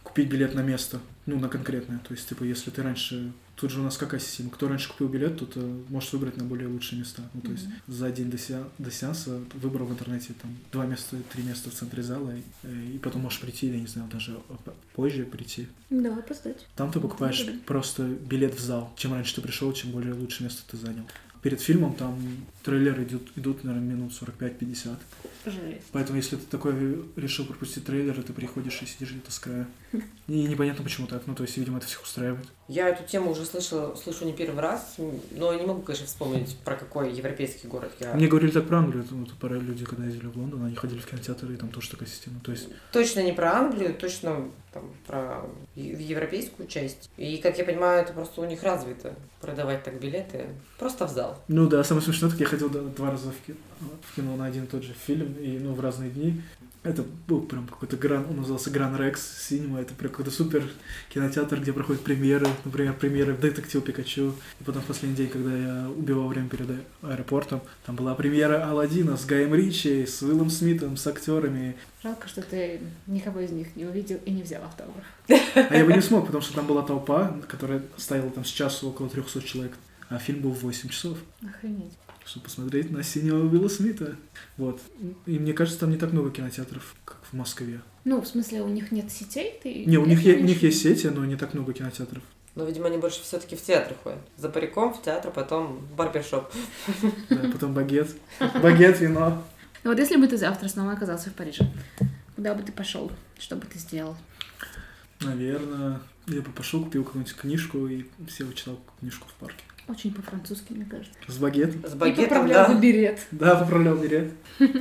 купить билет на место, ну, на конкретное. То есть, типа, если ты раньше... Тут же у нас какая система? Кто раньше купил билет, тот э, может выбрать на более лучшие места. Ну, то есть, mm-hmm. за день до, сеа... до сеанса выбрал в интернете там два места, три места в центре зала, и, и потом можешь прийти, я не знаю, даже позже прийти. Да, опоздать. Там ты покупаешь mm-hmm. просто билет в зал. Чем раньше ты пришел, чем более лучшее место ты занял. Перед фильмом там трейлеры идут, идут наверное, минут сорок пять пятьдесят. Жесть. Поэтому, если ты такой решил пропустить трейлеры, ты приходишь и сидишь где-то с края. И непонятно, почему так. Ну, то есть, видимо, это всех устраивает. Я эту тему уже слышала, слышу не первый раз, но не могу, конечно, вспомнить, про какой европейский город я... Мне говорили так про Англию. Вот, пара люди, когда ездили в Лондон, они ходили в кинотеатры, и там тоже такая система. То есть... Точно не про Англию, точно там, про европейскую часть. И, как я понимаю, это просто у них развито, продавать так билеты просто в зал. Ну да, самое смешное, так я ходил два раза в кино, в кино на один и тот же фильм, и, ну, в разные дни. Это был прям какой-то гран, он назывался Гран Рекс Синема, это прям какой-то супер кинотеатр, где проходят премьеры, например, премьеры Детектив Пикачу. И потом в последний день, когда я убивал время перед аэропортом, там была премьера Аладдина с Гаем Ричи, с Уиллом Смитом, с актерами. Жалко, что ты никого из них не увидел и не взял автограф. А я бы не смог, потому что там была толпа, которая стояла там с часу около трехсот человек, а фильм был в восемь часов. Охренеть. Чтобы посмотреть на синего Уилла Смита. Вот. И мне кажется, там не так много кинотеатров, как в Москве. Ну, в смысле, у них нет сетей? Ты не, у них, е- у них есть сети, но не так много кинотеатров. Но, видимо, они больше все-таки в театр ходят. За париком в театр, потом в барбершоп. Да, потом багет. Багет, вино. Ну вот если бы ты завтра снова оказался в Париже, куда бы ты пошел? Что бы ты сделал? Наверное, я бы пошел, купил какую-нибудь книжку и сел, читал книжку в парке. Очень по-французски, мне кажется. С багетом? С багетом, и поправлял да. бы берет. Да, поправлял берет.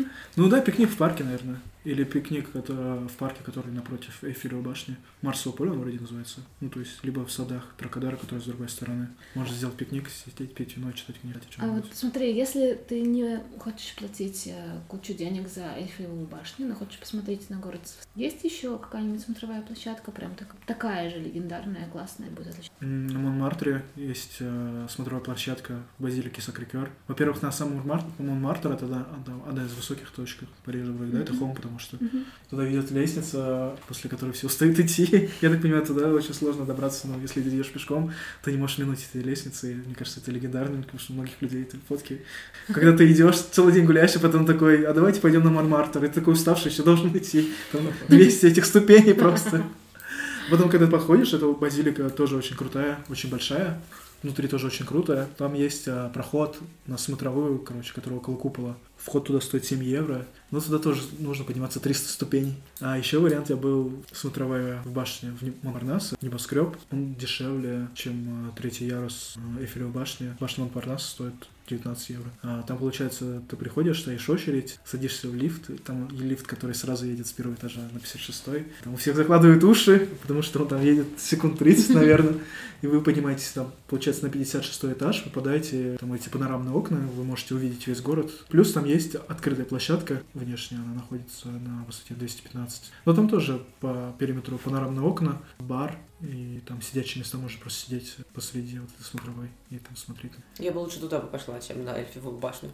Ну да, пикник в парке, наверное. Или пикник который, в парке, который напротив Эйфелевой башни. Марсовое поле он вроде называется. Ну, то есть, либо в садах Трокадера, который с другой стороны. Можно сделать пикник, сидеть, пить вино, читать книги. А вот смотри, если ты не хочешь платить кучу денег за Эйфелеву башню, но хочешь посмотреть на город, есть еще какая-нибудь смотровая площадка, прям так, такая же легендарная, классная, будет отлично? На Монмартре есть э, смотровая площадка в базилике Сакрикер. Во-первых, на самом Монмартр, Монмартр это да, одна из высоких точек Парижа, вроде, да, это холм, потому что mm-hmm. туда ведет лестница, после которой все устают идти. Я так понимаю, туда очень сложно добраться, но если ты идешь пешком, ты не можешь минуть этой лестницы. И, мне кажется, это легендарно, потому что у многих людей это фотки. Когда ты идешь, целый день гуляешь, и потом такой, а давайте пойдем на Монмартр. И ты такой уставший, еще должен идти. Там двести этих ступеней просто. Потом, когда подходишь, эта базилика тоже очень крутая, очень большая. Внутри тоже очень круто. Там есть а, проход на смотровую, короче, который около купола. Вход туда стоит семь евро. Но туда тоже нужно подниматься триста ступеней. А еще вариант, я был смотровая в башне в Монпарнасе, небоскреб. Он дешевле, чем а, третий ярус Эйфелевой башни. Башня Монпарнаса стоит девятнадцать евро. А там, получается, ты приходишь, стоишь очередь, садишься в лифт, и там лифт, который сразу едет с первого этажа на пятьдесят шестой. Там у всех закладывают уши, потому что он там едет секунд тридцать, наверное. И вы поднимаетесь там, получается, на пятьдесят шестой этаж, попадаете, там эти панорамные окна, вы можете увидеть весь город. Плюс там есть открытая площадка, внешне она находится на высоте двести пятнадцать. Но там тоже по периметру панорамные окна, бар, и там сидячие места, можно просто сидеть посреди вот этой смотровой и там смотреть. Я бы лучше туда бы пошла, чем на Эйфелеву башню.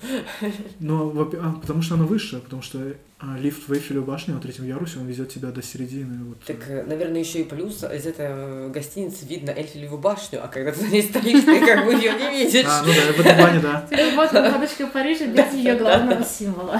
Но, а, потому что она выше, потому что а, лифт в Эйфелевой башне на третьем ярусе, он везет тебя до середины. Вот. Так, наверное, еще и плюс, из этой гостиницы видно Эйфелеву башню, а когда ты на ней стоишь, ты как бы ее не видишь. А, ну да, в этом плане, да. Вот фоточка Парижа без ее главного символа.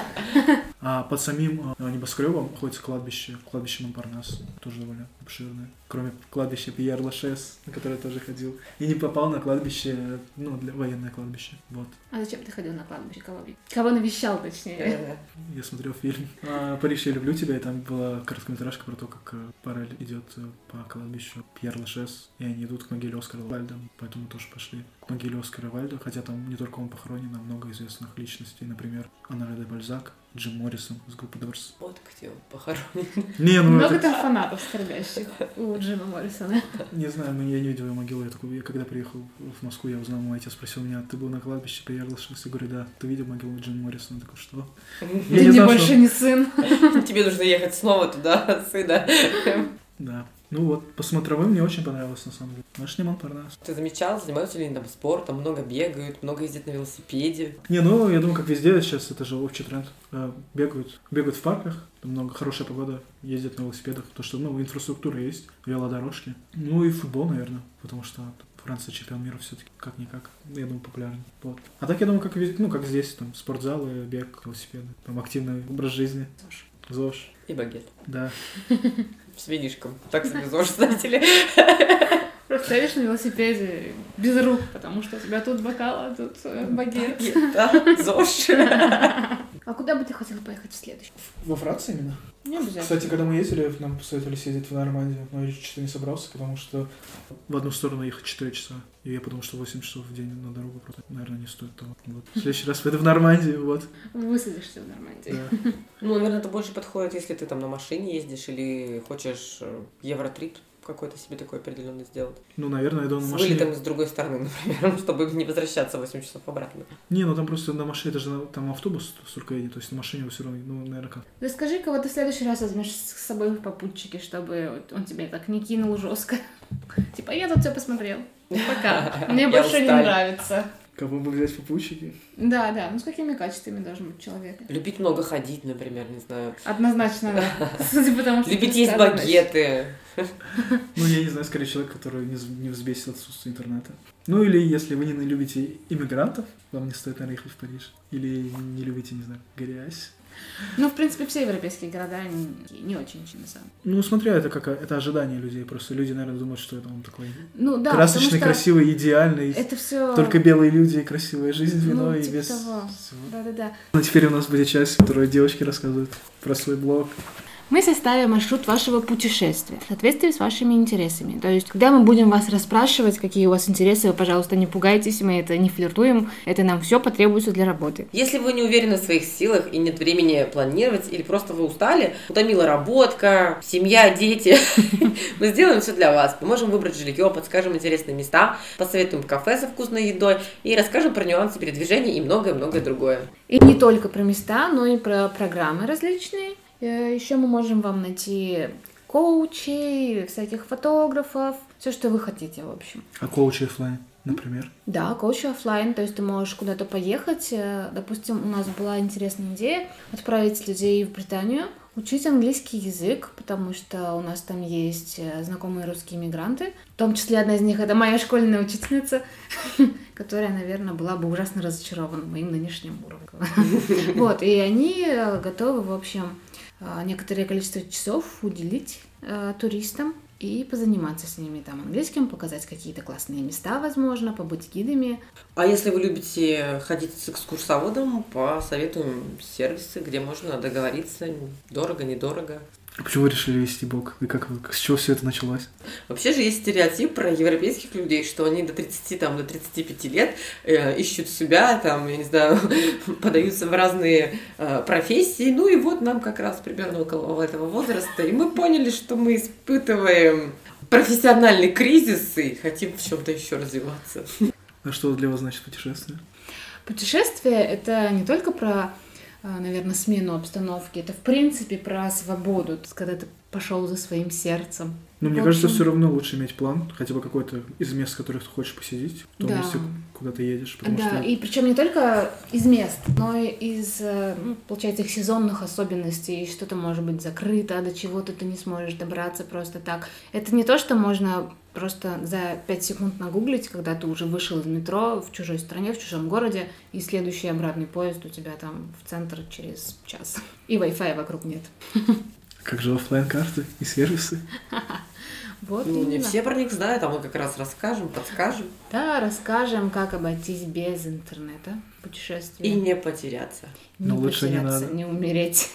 А под самим небоскребом находится кладбище, кладбище Монпарнас, тоже довольно обширное. Кроме кладбища Пьер Лашес, на которое я тоже ходил. И не попал на кладбище, ну, для военное кладбище. Вот. А зачем ты ходил на кладбище? Кого, Кого навещал, точнее? Я смотрел фильм «Париж, я люблю тебя», и там была короткометражка про то, как пара идет по кладбищу Пьер Лашес, и они идут к могиле Оскара Вальда, поэтому тоже пошли к могиле Оскара Вальда, хотя там не только он похоронен, а много известных личностей, например, Оноре де Бальзак, Джим Моррисон из группы Дорс. Вот где он похоронен. Не, ну много это... там фанатов скорбящих у Джима Моррисона. Не знаю, я не видел его могилу. Я такой, я когда приехал в Москву, я узнал, мой отец спросил меня, ты был на кладбище Пьер Лашес? Я говорю, да. Ты видел могилу Джима Моррисона? Я такой, что? Ты мне больше не сын. Тебе нужно ехать снова туда, сына. Да. Ну вот, по смотровым мне очень понравилось, на самом деле. Наш Неман понравился. Ты замечал, занимаются ли они там спортом, много бегают, много ездят на велосипеде? Не, ну, я думаю, как везде сейчас, это же общий тренд. Бегают, бегают в парках, там много, хорошая погода, ездят на велосипедах, потому что, ну, инфраструктура есть, велодорожки. Ну и футбол, наверное, потому что Франция чемпион мира все-таки как-никак, я думаю, популярен. Вот. А так, я думаю, как, ну, как здесь, там, спортзалы, бег, велосипеды, там, активный образ жизни. ЗОЖ. И багет. Да. С винишком. Так себе ЗОЖ, знаете ли. Просто стоишь на велосипеде без рук, потому что у тебя тут бокал, а тут багет. Да, ЗОЖ. А куда бы ты хотела поехать в следующий? Во Франции именно? Не обязательно. Кстати, когда мы ездили, нам посоветовали съездить в Нормандию, но я что-то не собрался, потому что в одну сторону ехать четыре часа. И я подумал, что восемь часов в день на дорогу просто, наверное, не стоит того. Вот. В следующий раз поеду в Нормандию, вот. Высадишься в Нормандии. Да. Ну, наверное, это больше подходит, если ты там на машине ездишь или хочешь евротрип какой-то себе такой определенный сделать. Ну, наверное, я думаю, на на машине. С машине... вылетом с другой стороны, например, чтобы не возвращаться восемь часов обратно. Не, ну там просто на машине, это же там автобус столько едет, то есть на машине вы все равно, ну, наверное, как. Расскажи, кого ты в следующий раз возьмешь с собой в попутчике, чтобы он тебя так не кинул жестко. Типа, я тут все посмотрел. Пока. Мне больше не нравится. Кого бы взять в попутчики? Да, да. Ну, с какими качествами должен быть человек? Любить много ходить, например, не знаю. Однозначно, да. Судя по тому, что любить есть багеты. Ну, я не знаю, скорее человек, который не, не взбесит отсутствие интернета. Ну, или если вы не любите иммигрантов, вам не стоит, наверное, ехать в Париж. Или не любите, не знаю, грязь. Ну, в принципе, все европейские города не, не очень, на самом деле. Ну, смотря, это как это ожидание людей. Просто люди, наверное, думают, что это он такой ну, да, красочный, красивый, идеальный. Это все... Только белые люди и красивая жизнь, вино ну, и типа без того. всего. Да-да-да. Ну, теперь у нас будет часть, в которой девочки рассказывают про свой блог. Мы составим маршрут вашего путешествия в соответствии с вашими интересами. То есть, когда мы будем вас расспрашивать, какие у вас интересы, вы, пожалуйста, не пугайтесь, мы это не флиртуем, это нам все потребуется для работы. Если вы не уверены в своих силах и нет времени планировать, или просто вы устали, утомила работка, семья, дети, мы сделаем все для вас. Поможем выбрать жилье, подскажем интересные места, посоветуем кафе со вкусной едой и расскажем про нюансы передвижения и многое-многое другое. И не только про места, но и про программы различные. Еще мы можем вам найти коучей, всяких фотографов, все, что вы хотите, в общем. А коучи оффлайн, например? Да, коучи оффлайн, то есть ты можешь куда-то поехать. Допустим, у нас была интересная идея отправить людей в Британию, учить английский язык, потому что у нас там есть знакомые русские мигранты. В том числе одна из них — это моя школьная учительница, которая, наверное, была бы ужасно разочарована моим нынешним уровнем. Вот, и они готовы, в общем, некоторое количество часов уделить э, туристам и позаниматься с ними там английским, показать какие-то классные места, возможно, побыть гидами. А если вы любите ходить с экскурсоводом, посоветуем сервисы, где можно договориться дорого-недорого. А почему вы решили вести блог? И как вы, с чего все это началось? Вообще же есть стереотип про европейских людей, что они до тридцати, там, до тридцати пяти лет э, ищут себя, там, я не знаю, подаются в разные э, профессии. Ну и вот нам как раз примерно около этого возраста. И мы поняли, что мы испытываем профессиональный кризис и хотим в чем-то еще развиваться. А что для вас значит путешествие? Путешествие — это не только про, наверное, смену обстановки, это в принципе про свободу, когда ты пошел за своим сердцем. Ну, мне в кажется, общем... все равно лучше иметь план, хотя бы какой-то из мест, в которых ты хочешь посидеть, в том да. месте, куда ты едешь. Потому да, что... и причем не только из мест, но и из, ну, получается, их сезонных особенностей. Что-то может быть закрыто, до чего-то ты не сможешь добраться просто так. Это не то, что можно просто за пять секунд нагуглить, когда ты уже вышел из метро в чужой стране, в чужом городе, и следующий обратный поезд у тебя там в центр через час. И Wi-Fi вокруг нет. Как же оффлайн-карты и сервисы? Вот ну, именно. Не все про них знают, а мы как раз расскажем, подскажем. Да, расскажем, как обойтись без интернета путешествия. И не потеряться. Не Но лучше не потеряться, надо. не умереть.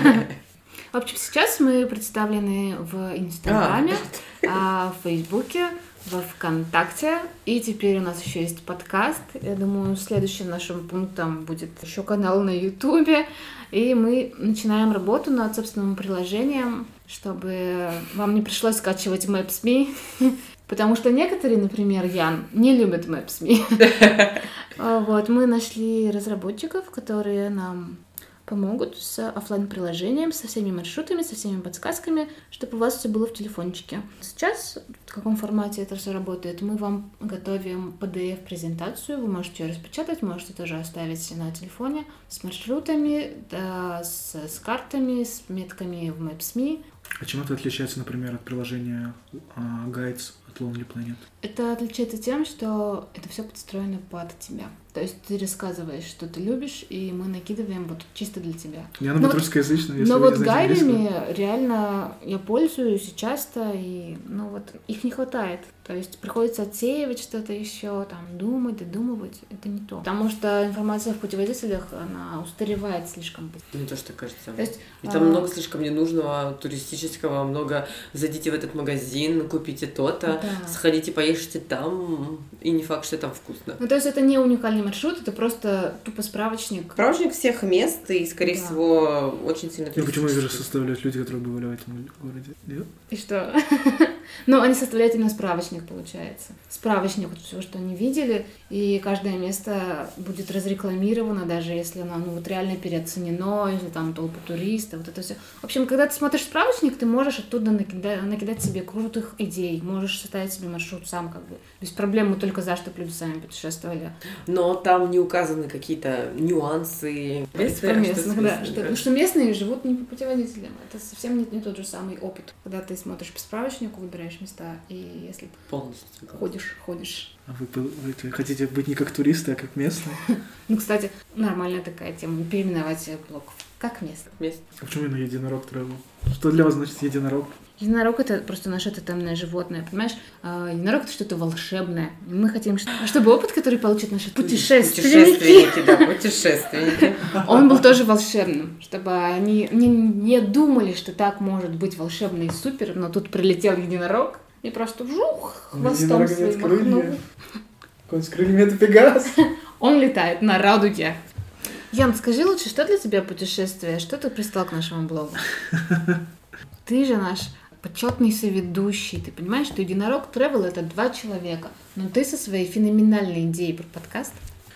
В общем, сейчас мы представлены в Инстаграме, в Фейсбуке, во ВКонтакте. И теперь у нас еще есть подкаст. Я думаю, следующим нашим пунктом будет еще канал на Ютубе. И мы начинаем работу над собственным приложением, чтобы вам не пришлось скачивать Maps.me. Потому что некоторые, например, Ян, не любят Maps.me. Вот, мы нашли разработчиков, которые нам помогут с офлайн-приложением, со всеми маршрутами, со всеми подсказками, чтобы у вас все было в телефончике. Сейчас, в каком формате это все работает, мы вам готовим пи ди эф-презентацию, вы можете ее распечатать, можете тоже оставить на телефоне с маршрутами, да, с, с картами, с метками в Maps.me. А чем это отличается, например, от приложения uh, Guides от Lonely Planet? Это отличается тем, что это все подстроено под тебя. То есть ты рассказываешь, что ты любишь, и мы накидываем вот чисто для тебя. Я на быть русскоязычном, если Но вы вот не знаете гайдами английского. реально я пользуюсь часто, и ну вот их не хватает. То есть приходится отсеивать что-то еще, там, думать, додумывать. Это не то. Потому что информация в путеводителях, она устаревает слишком быстро. Мне тоже так кажется. То есть, И там а... много слишком ненужного, туристического, много зайдите в этот магазин, купите то-то, Да. сходите, поешьте там, и не факт, что там вкусно. Ну, то есть это не уникальный маршрут, это просто тупо справочник. Справочник всех мест, и, скорее Да. всего, очень сильно Ну почему я вижу, туристический. составляют люди, которые бывали в этом городе? Нет? И что? Ну, они составляют именно справочник, получается. Справочник вот всего, что они видели, и каждое место будет разрекламировано, даже если оно ну, вот реально переоценено, если там толпа туристов, вот это все. В общем, когда ты смотришь справочник, ты можешь оттуда накидать, накидать себе крутых идей, можешь составить себе маршрут сам, как бы. Без проблем, мы только за, чтобы люди сами путешествовали. Но там не указаны какие-то нюансы. Про местных, да. Что, ну, что местные живут не по путеводителям. Это совсем не, не тот же самый опыт. Когда ты смотришь по справочнику, выбираешь места, и если Полностью согласна. ходишь, ходишь. А вы, вы хотите быть не как туристы, а как местные? Ну, кстати, нормальная такая тема, переименовать блог как место. Мест. А почему именно единорог travel? Что для вас значит единорог? Единорог — это просто наше тотемное животное, понимаешь? А, единорог — это что-то волшебное. И мы хотим, чтобы опыт, который получат наши путешественники, Путешественники, да, путешественники. он был тоже волшебным, чтобы они не, не думали, что так может быть волшебно и супер, но тут прилетел единорог и просто вжух, хвостом своим махнул. Конь с крыльями — это Пегас. Он летает на радуге. Ян, скажи лучше, что для тебя путешествие? Что ты пристал к нашему блогу? Ты же наш почетный соведущий. Ты понимаешь, что единорог Travel — это два человека. Но ты со своей феноменальной идеей про подкаст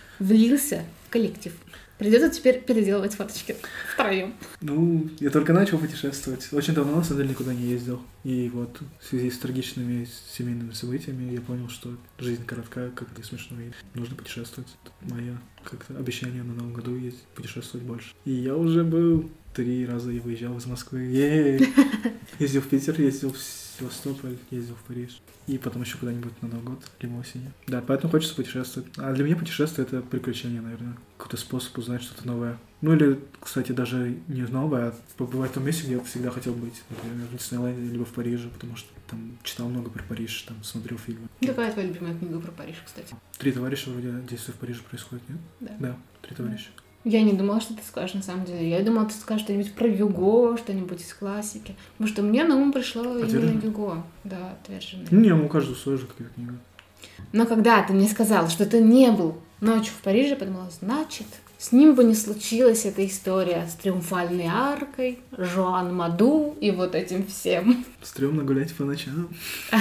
влился в коллектив. Придется теперь переделывать фоточки втроем. Ну, я только начал путешествовать. Очень давно, на самом деле, никуда не ездил. И вот в связи с трагичными семейными событиями я понял, что жизнь коротка, как не смешно, и нужно путешествовать. Это мое как-то обещание на Новом году ездить, путешествовать больше. И я уже был три раза, я выезжал из Москвы. Е-е-е. Ездил в Питер, ездил в Севастополь, ездил в Париж. И потом еще куда-нибудь на Новый год, либо осенью. Да, поэтому хочется путешествовать. А для меня путешествие — это приключение, наверное. Какой-то способ узнать что-то новое. Ну или, кстати, даже не новое, а побывать в том месте, где я всегда хотел быть. Например, в Диснейленде, либо в Париже, потому что там читал много про Париж, там смотрел фильмы. Какая твоя любимая книга про Париж, кстати? «Три товарища» вроде действия в Париже происходит, нет? Да. Да, «Три товарища». Я не думала, что ты скажешь, на самом деле. Я думала, ты скажешь что-нибудь про Вюго, что-нибудь из классики. Потому что мне на ум пришло «Отверженный»? именно Вюго. Да, «Отверженный». Ну, не, ну, у каждого своя же какая-то книга. Но когда ты мне сказал, что ты не был ночью в Париже, я подумала, значит, с ним бы не случилась эта история с Триумфальной аркой, Жоан Маду и вот этим всем. Стремно гулять по ночам.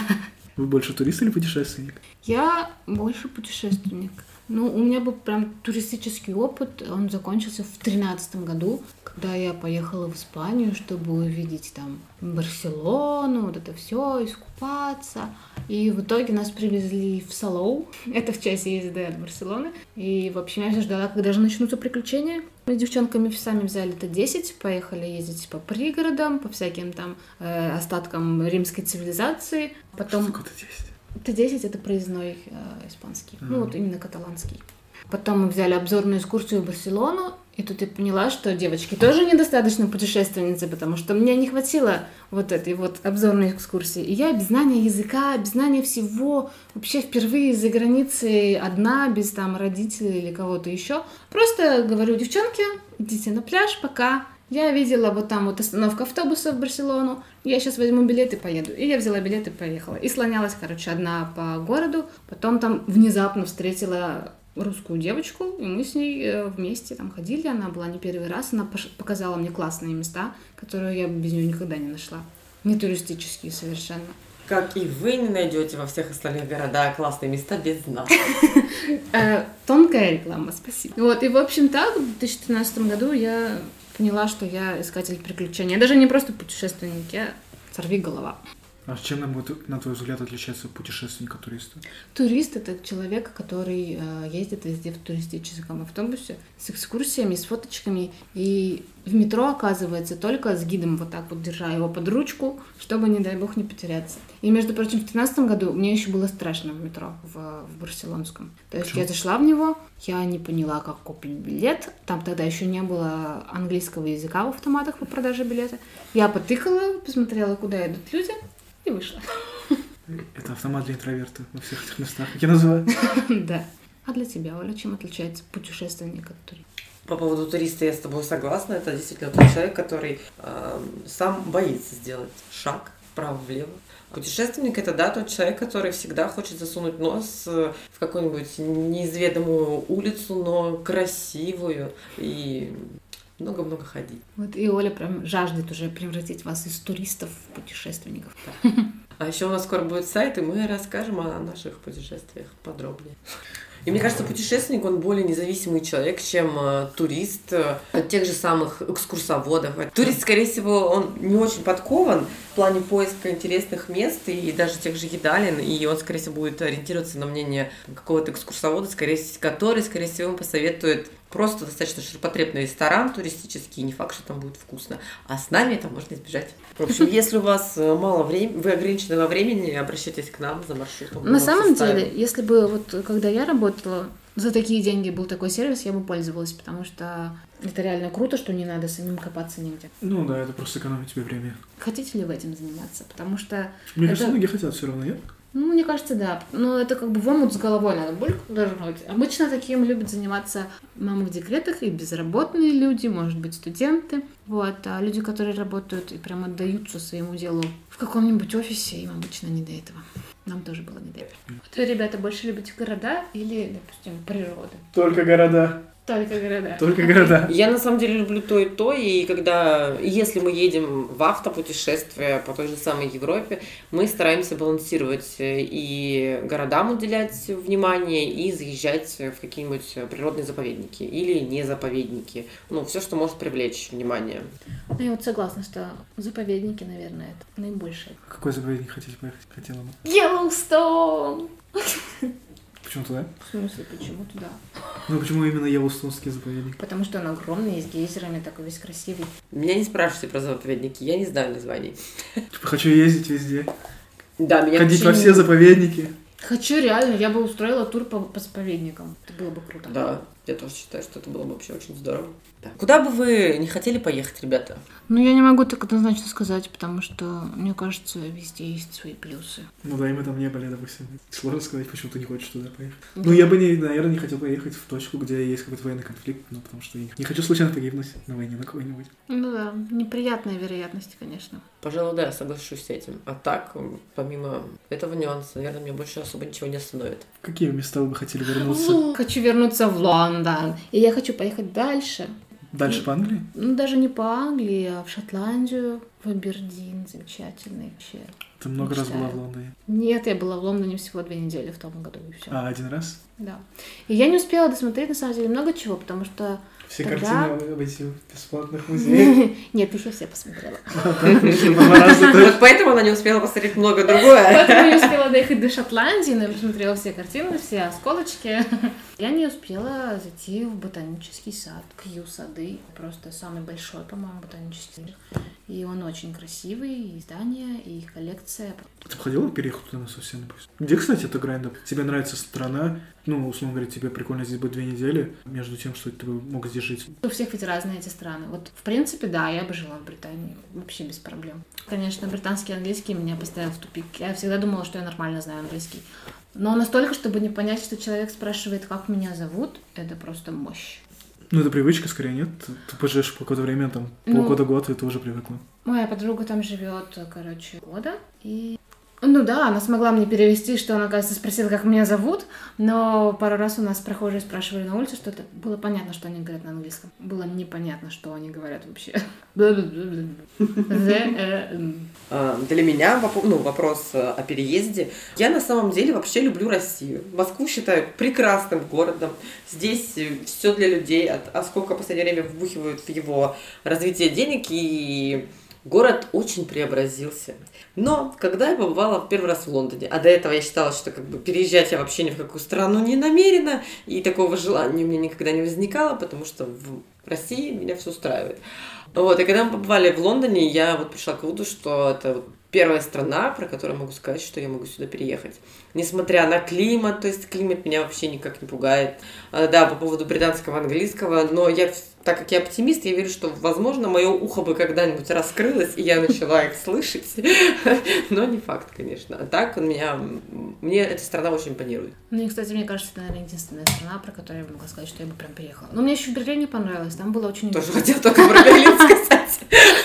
Вы больше турист или путешественник? Я больше путешественник. Ну, у меня был прям туристический опыт. Он закончился в тринадцатом году, когда я поехала в Испанию, чтобы увидеть там Барселону, вот это все, искупаться. И в итоге нас привезли в Салоу. Это в часе езды от Барселоны. И, в общем, я все ждала, когда же начнутся приключения. Мы с девчонками сами взяли Т десять, поехали ездить по пригородам, по всяким там э, остаткам римской цивилизации. Потом... Что такое Т десять? Т десять — это проездной э, испанский, А. ну вот именно каталанский. Потом мы взяли обзорную экскурсию в Барселону, и тут я поняла, что девочки тоже недостаточно путешественницы, потому что мне не хватило вот этой вот обзорной экскурсии. И я без знания языка, без знания всего, вообще впервые за границей одна, без там родителей или кого-то еще. Просто говорю: девчонки, идите на пляж, пока. Я видела вот там вот остановка автобуса в Барселону, я сейчас возьму билет и поеду. И я взяла билет и поехала. И слонялась, короче, одна по городу. Потом там внезапно встретила русскую девочку, и мы с ней вместе там ходили. Она была не первый раз, она показала мне классные места, которые я без нее никогда не нашла. Не туристические совершенно. Как и вы не найдете во всех остальных городах классные места без нас. Тонкая реклама, спасибо. Вот, и в общем так, в две тысячи тринадцатом году я поняла, что я искатель приключений. Я даже не просто путешественник, я сорвиголова. А чем, на, на твой взгляд, отличается путешественник от туриста? Турист — это человек, который э, ездит везде в туристическом автобусе с экскурсиями, с фоточками, и в метро оказывается только с гидом, вот так вот держа его под ручку, чтобы, не дай бог, не потеряться. И, между прочим, в две тысячи тринадцатом году мне еще было страшно в метро, в, в Барселонском. То есть Почему? Я зашла в него, я не поняла, как купить билет. Там тогда еще не было английского языка в автоматах по продаже билета. Я потыкала, посмотрела, куда идут люди, и вышла. Это автомат для интроверта во всех этих местах, как я называю. Да. А для тебя, Оля, чем отличается путешественник от туриста? По поводу туриста я с тобой согласна. Это действительно тот человек, который э, сам боится сделать шаг вправо-влево. Путешественник — это, да, тот человек, который всегда хочет засунуть нос в какую-нибудь неизведомую улицу, но красивую, и много-много ходить. Вот и Оля прям жаждет уже превратить вас из туристов в путешественников. А еще у нас скоро будет сайт, и мы расскажем о наших путешествиях подробнее. И мне кажется, путешественник, он более независимый человек, чем э, турист э, от тех же самых экскурсоводов. Турист, скорее всего, он не очень подкован в плане поиска интересных мест и даже тех же едалин, и он, скорее всего, будет ориентироваться на мнение какого-то экскурсовода, скорее, который, скорее всего, ему посоветует просто достаточно ширпотребный ресторан туристический, не факт, что там будет вкусно. А с нами это можно избежать. В общем, если у вас мало времени, вы ограничены во времени, обращайтесь к нам за маршрутом. На самом деле, если бы вот когда я работала, за такие деньги был такой сервис, я бы пользовалась, потому что это реально круто, что не надо самим копаться нигде. Ну да, это просто экономит тебе время. Хотите ли вы этим заниматься? Потому что... Мне это... кажется, многие хотят все равно, нет? Ну, мне кажется, да. Но это как бы в омут с головой надо бульку дожнуть. Обычно таким любят заниматься мамы в декретах и безработные люди, может быть, студенты. Вот. А люди, которые работают и прям отдаются своему делу в каком-нибудь офисе, им обычно не до этого. Нам тоже было не до этого. Вот вы, ребята, больше любите города или, допустим, природу? Только города. Только города. Только города. Я на самом деле люблю то и то, и когда, если мы едем в автопутешествие по той же самой Европе, мы стараемся балансировать и городам уделять внимание, и заезжать в какие-нибудь природные заповедники или не заповедники. Ну, все, что может привлечь внимание. Ну, я вот согласна, что заповедники, наверное, это наибольшее. Какой заповедник хотите поехать? Хотела бы. Йеллоустоун! Почему туда? В смысле, почему туда? Ну, почему именно Йеллоустонский заповедник? Потому что он огромный, с гейзерами, такой весь красивый. Меня не спрашивайте про заповедники, я не знаю названий. Типа, хочу ездить везде. Да, меня Ходить во не... все заповедники. Хочу, реально, я бы устроила тур по, по заповедникам. Это было бы круто. Да, я тоже считаю, что это было бы вообще очень здорово. Да. Куда бы вы не хотели поехать, ребята? Ну, я не могу так однозначно сказать, потому что, мне кажется, везде есть свои плюсы. Ну да, и мы там не были, допустим. Сложно сказать, почему ты не хочешь туда поехать. Да. Ну, я бы, не, наверное, не хотел поехать в точку, где есть какой-то военный конфликт, ну, потому что я не хочу случайно погибнуть на войне на какой-нибудь. Ну да, неприятные вероятности, конечно. Пожалуй, да, я соглашусь с этим. А так, помимо этого нюанса, наверное, меня больше особо ничего не остановит. В какие места вы бы хотели вернуться? Хочу вернуться в Лондон. И я хочу поехать дальше. Дальше по Англии? Ну, даже не по Англии, а в Шотландию, в Абердин. Замечательный вообще. Ты много Мечтаю. раз была в Лондоне? Нет, я была в Лондоне всего две недели в том году, и все. А, один раз? Да. И я не успела досмотреть, на самом деле, много чего, потому что... Все тогда... картины обойти в бесплатных музеях? Нет, их я все посмотрела. Вот поэтому она не успела посмотреть много другое. Поэтому я не успела доехать до Шотландии, но я посмотрела все картины, все осколочки. Я не успела зайти в ботанический сад, Кью-сады. Просто самый большой, по-моему, ботанический сад. И он очень красивый, и здания, и их коллекция. Ты бы хотела переехать туда на совсем? Где, кстати, это Грайндап? Тебе нравится страна? Ну, условно говоря, тебе прикольно здесь будет две недели, между тем, что ты мог здесь жить. У всех ведь разные эти страны. Вот, в принципе, да, я бы жила в Британии. Вообще без проблем. Конечно, британский английский меня поставил в тупик. Я всегда думала, что я нормально знаю английский. Но настолько, чтобы не понять, что человек спрашивает, как меня зовут, это просто мощь. Ну, это привычка, скорее, нет? Ты поживешь какое-то время, там, Ну, полгода-год, и ты уже привыкла. Моя подруга там живет, короче, года, и Ну да, она смогла мне перевести, что она, кажется, спросила, как меня зовут, но пару раз у нас прохожие спрашивали на улице что-то. Было понятно, что они говорят на английском. Было непонятно, что они говорят вообще. Для меня ну, вопрос о переезде. Я на самом деле вообще люблю Россию. Москву считаю прекрасным городом. Здесь все для людей. А сколько в последнее время вбухивают в его развитие денег, и город очень преобразился. Но когда я побывала в первый раз в Лондоне, а до этого я считала, что как бы переезжать я вообще ни в какую страну не намерена, и такого желания у меня никогда не возникало, потому что в России меня все устраивает. Вот, и когда мы побывали в Лондоне, я вот пришла к выводу, что это вот первая страна, про которую могу сказать, что я могу сюда переехать. Несмотря на климат, то есть климат меня вообще никак не пугает. Да, по поводу британского, английского, но я, так как я оптимист, я верю, что, возможно, мое ухо бы когда-нибудь раскрылось, и я начала их слышать. Но не факт, конечно. А так он меня, мне эта страна очень импонирует. Ну и, кстати, мне кажется, это, наверное, единственная страна, про которую я могла сказать, что я бы прям переехала. Но мне еще в Берлине понравилось, там было очень... Тоже хотела только про Берлин сказать.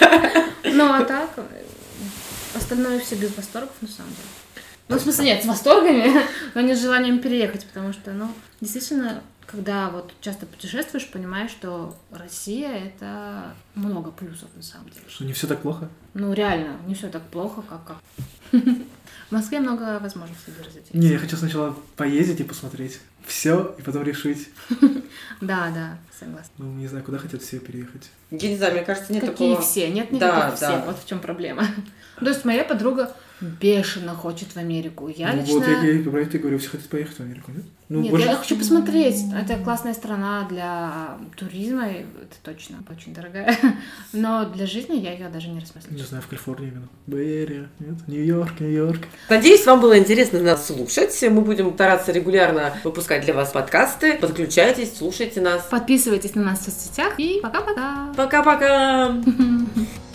Ну, а так... Остальное все без восторгов, на самом деле. Ну, в смысле, нет, с восторгами, но не с желанием переехать, потому что, ну, действительно, когда вот часто путешествуешь, понимаешь, что Россия — это много плюсов, на самом деле. Что не все так плохо? Ну, реально, не все так плохо, как как. В Москве много возможностей для развития. Не, я хочу сначала поездить и посмотреть все, и потом решить. Да, да, согласна. Ну, не знаю, куда хотят все переехать. Я не знаю, мне кажется, нет Какие такого... все? Нет никаких Да, всех. да. Вот в чем проблема. То есть моя подруга бешено хочет в Америку. Я ну, лично... Вот я, я про это и говорю, все хотят поехать в Америку, нет? Ну, Нет, больше... я хочу посмотреть. Это классная страна для туризма, и это точно очень дорогая. Но для жизни я ее даже не рассматриваю. Не знаю, в Калифорнии именно. Бэй-Эрия, нет? Нью-Йорк, Нью-Йорк. Надеюсь, вам было интересно нас слушать. Мы будем стараться регулярно выпускать для вас подкасты. Подключайтесь, слушайте нас. Подписывайтесь на нас в соцсетях и пока-пока. Пока-пока!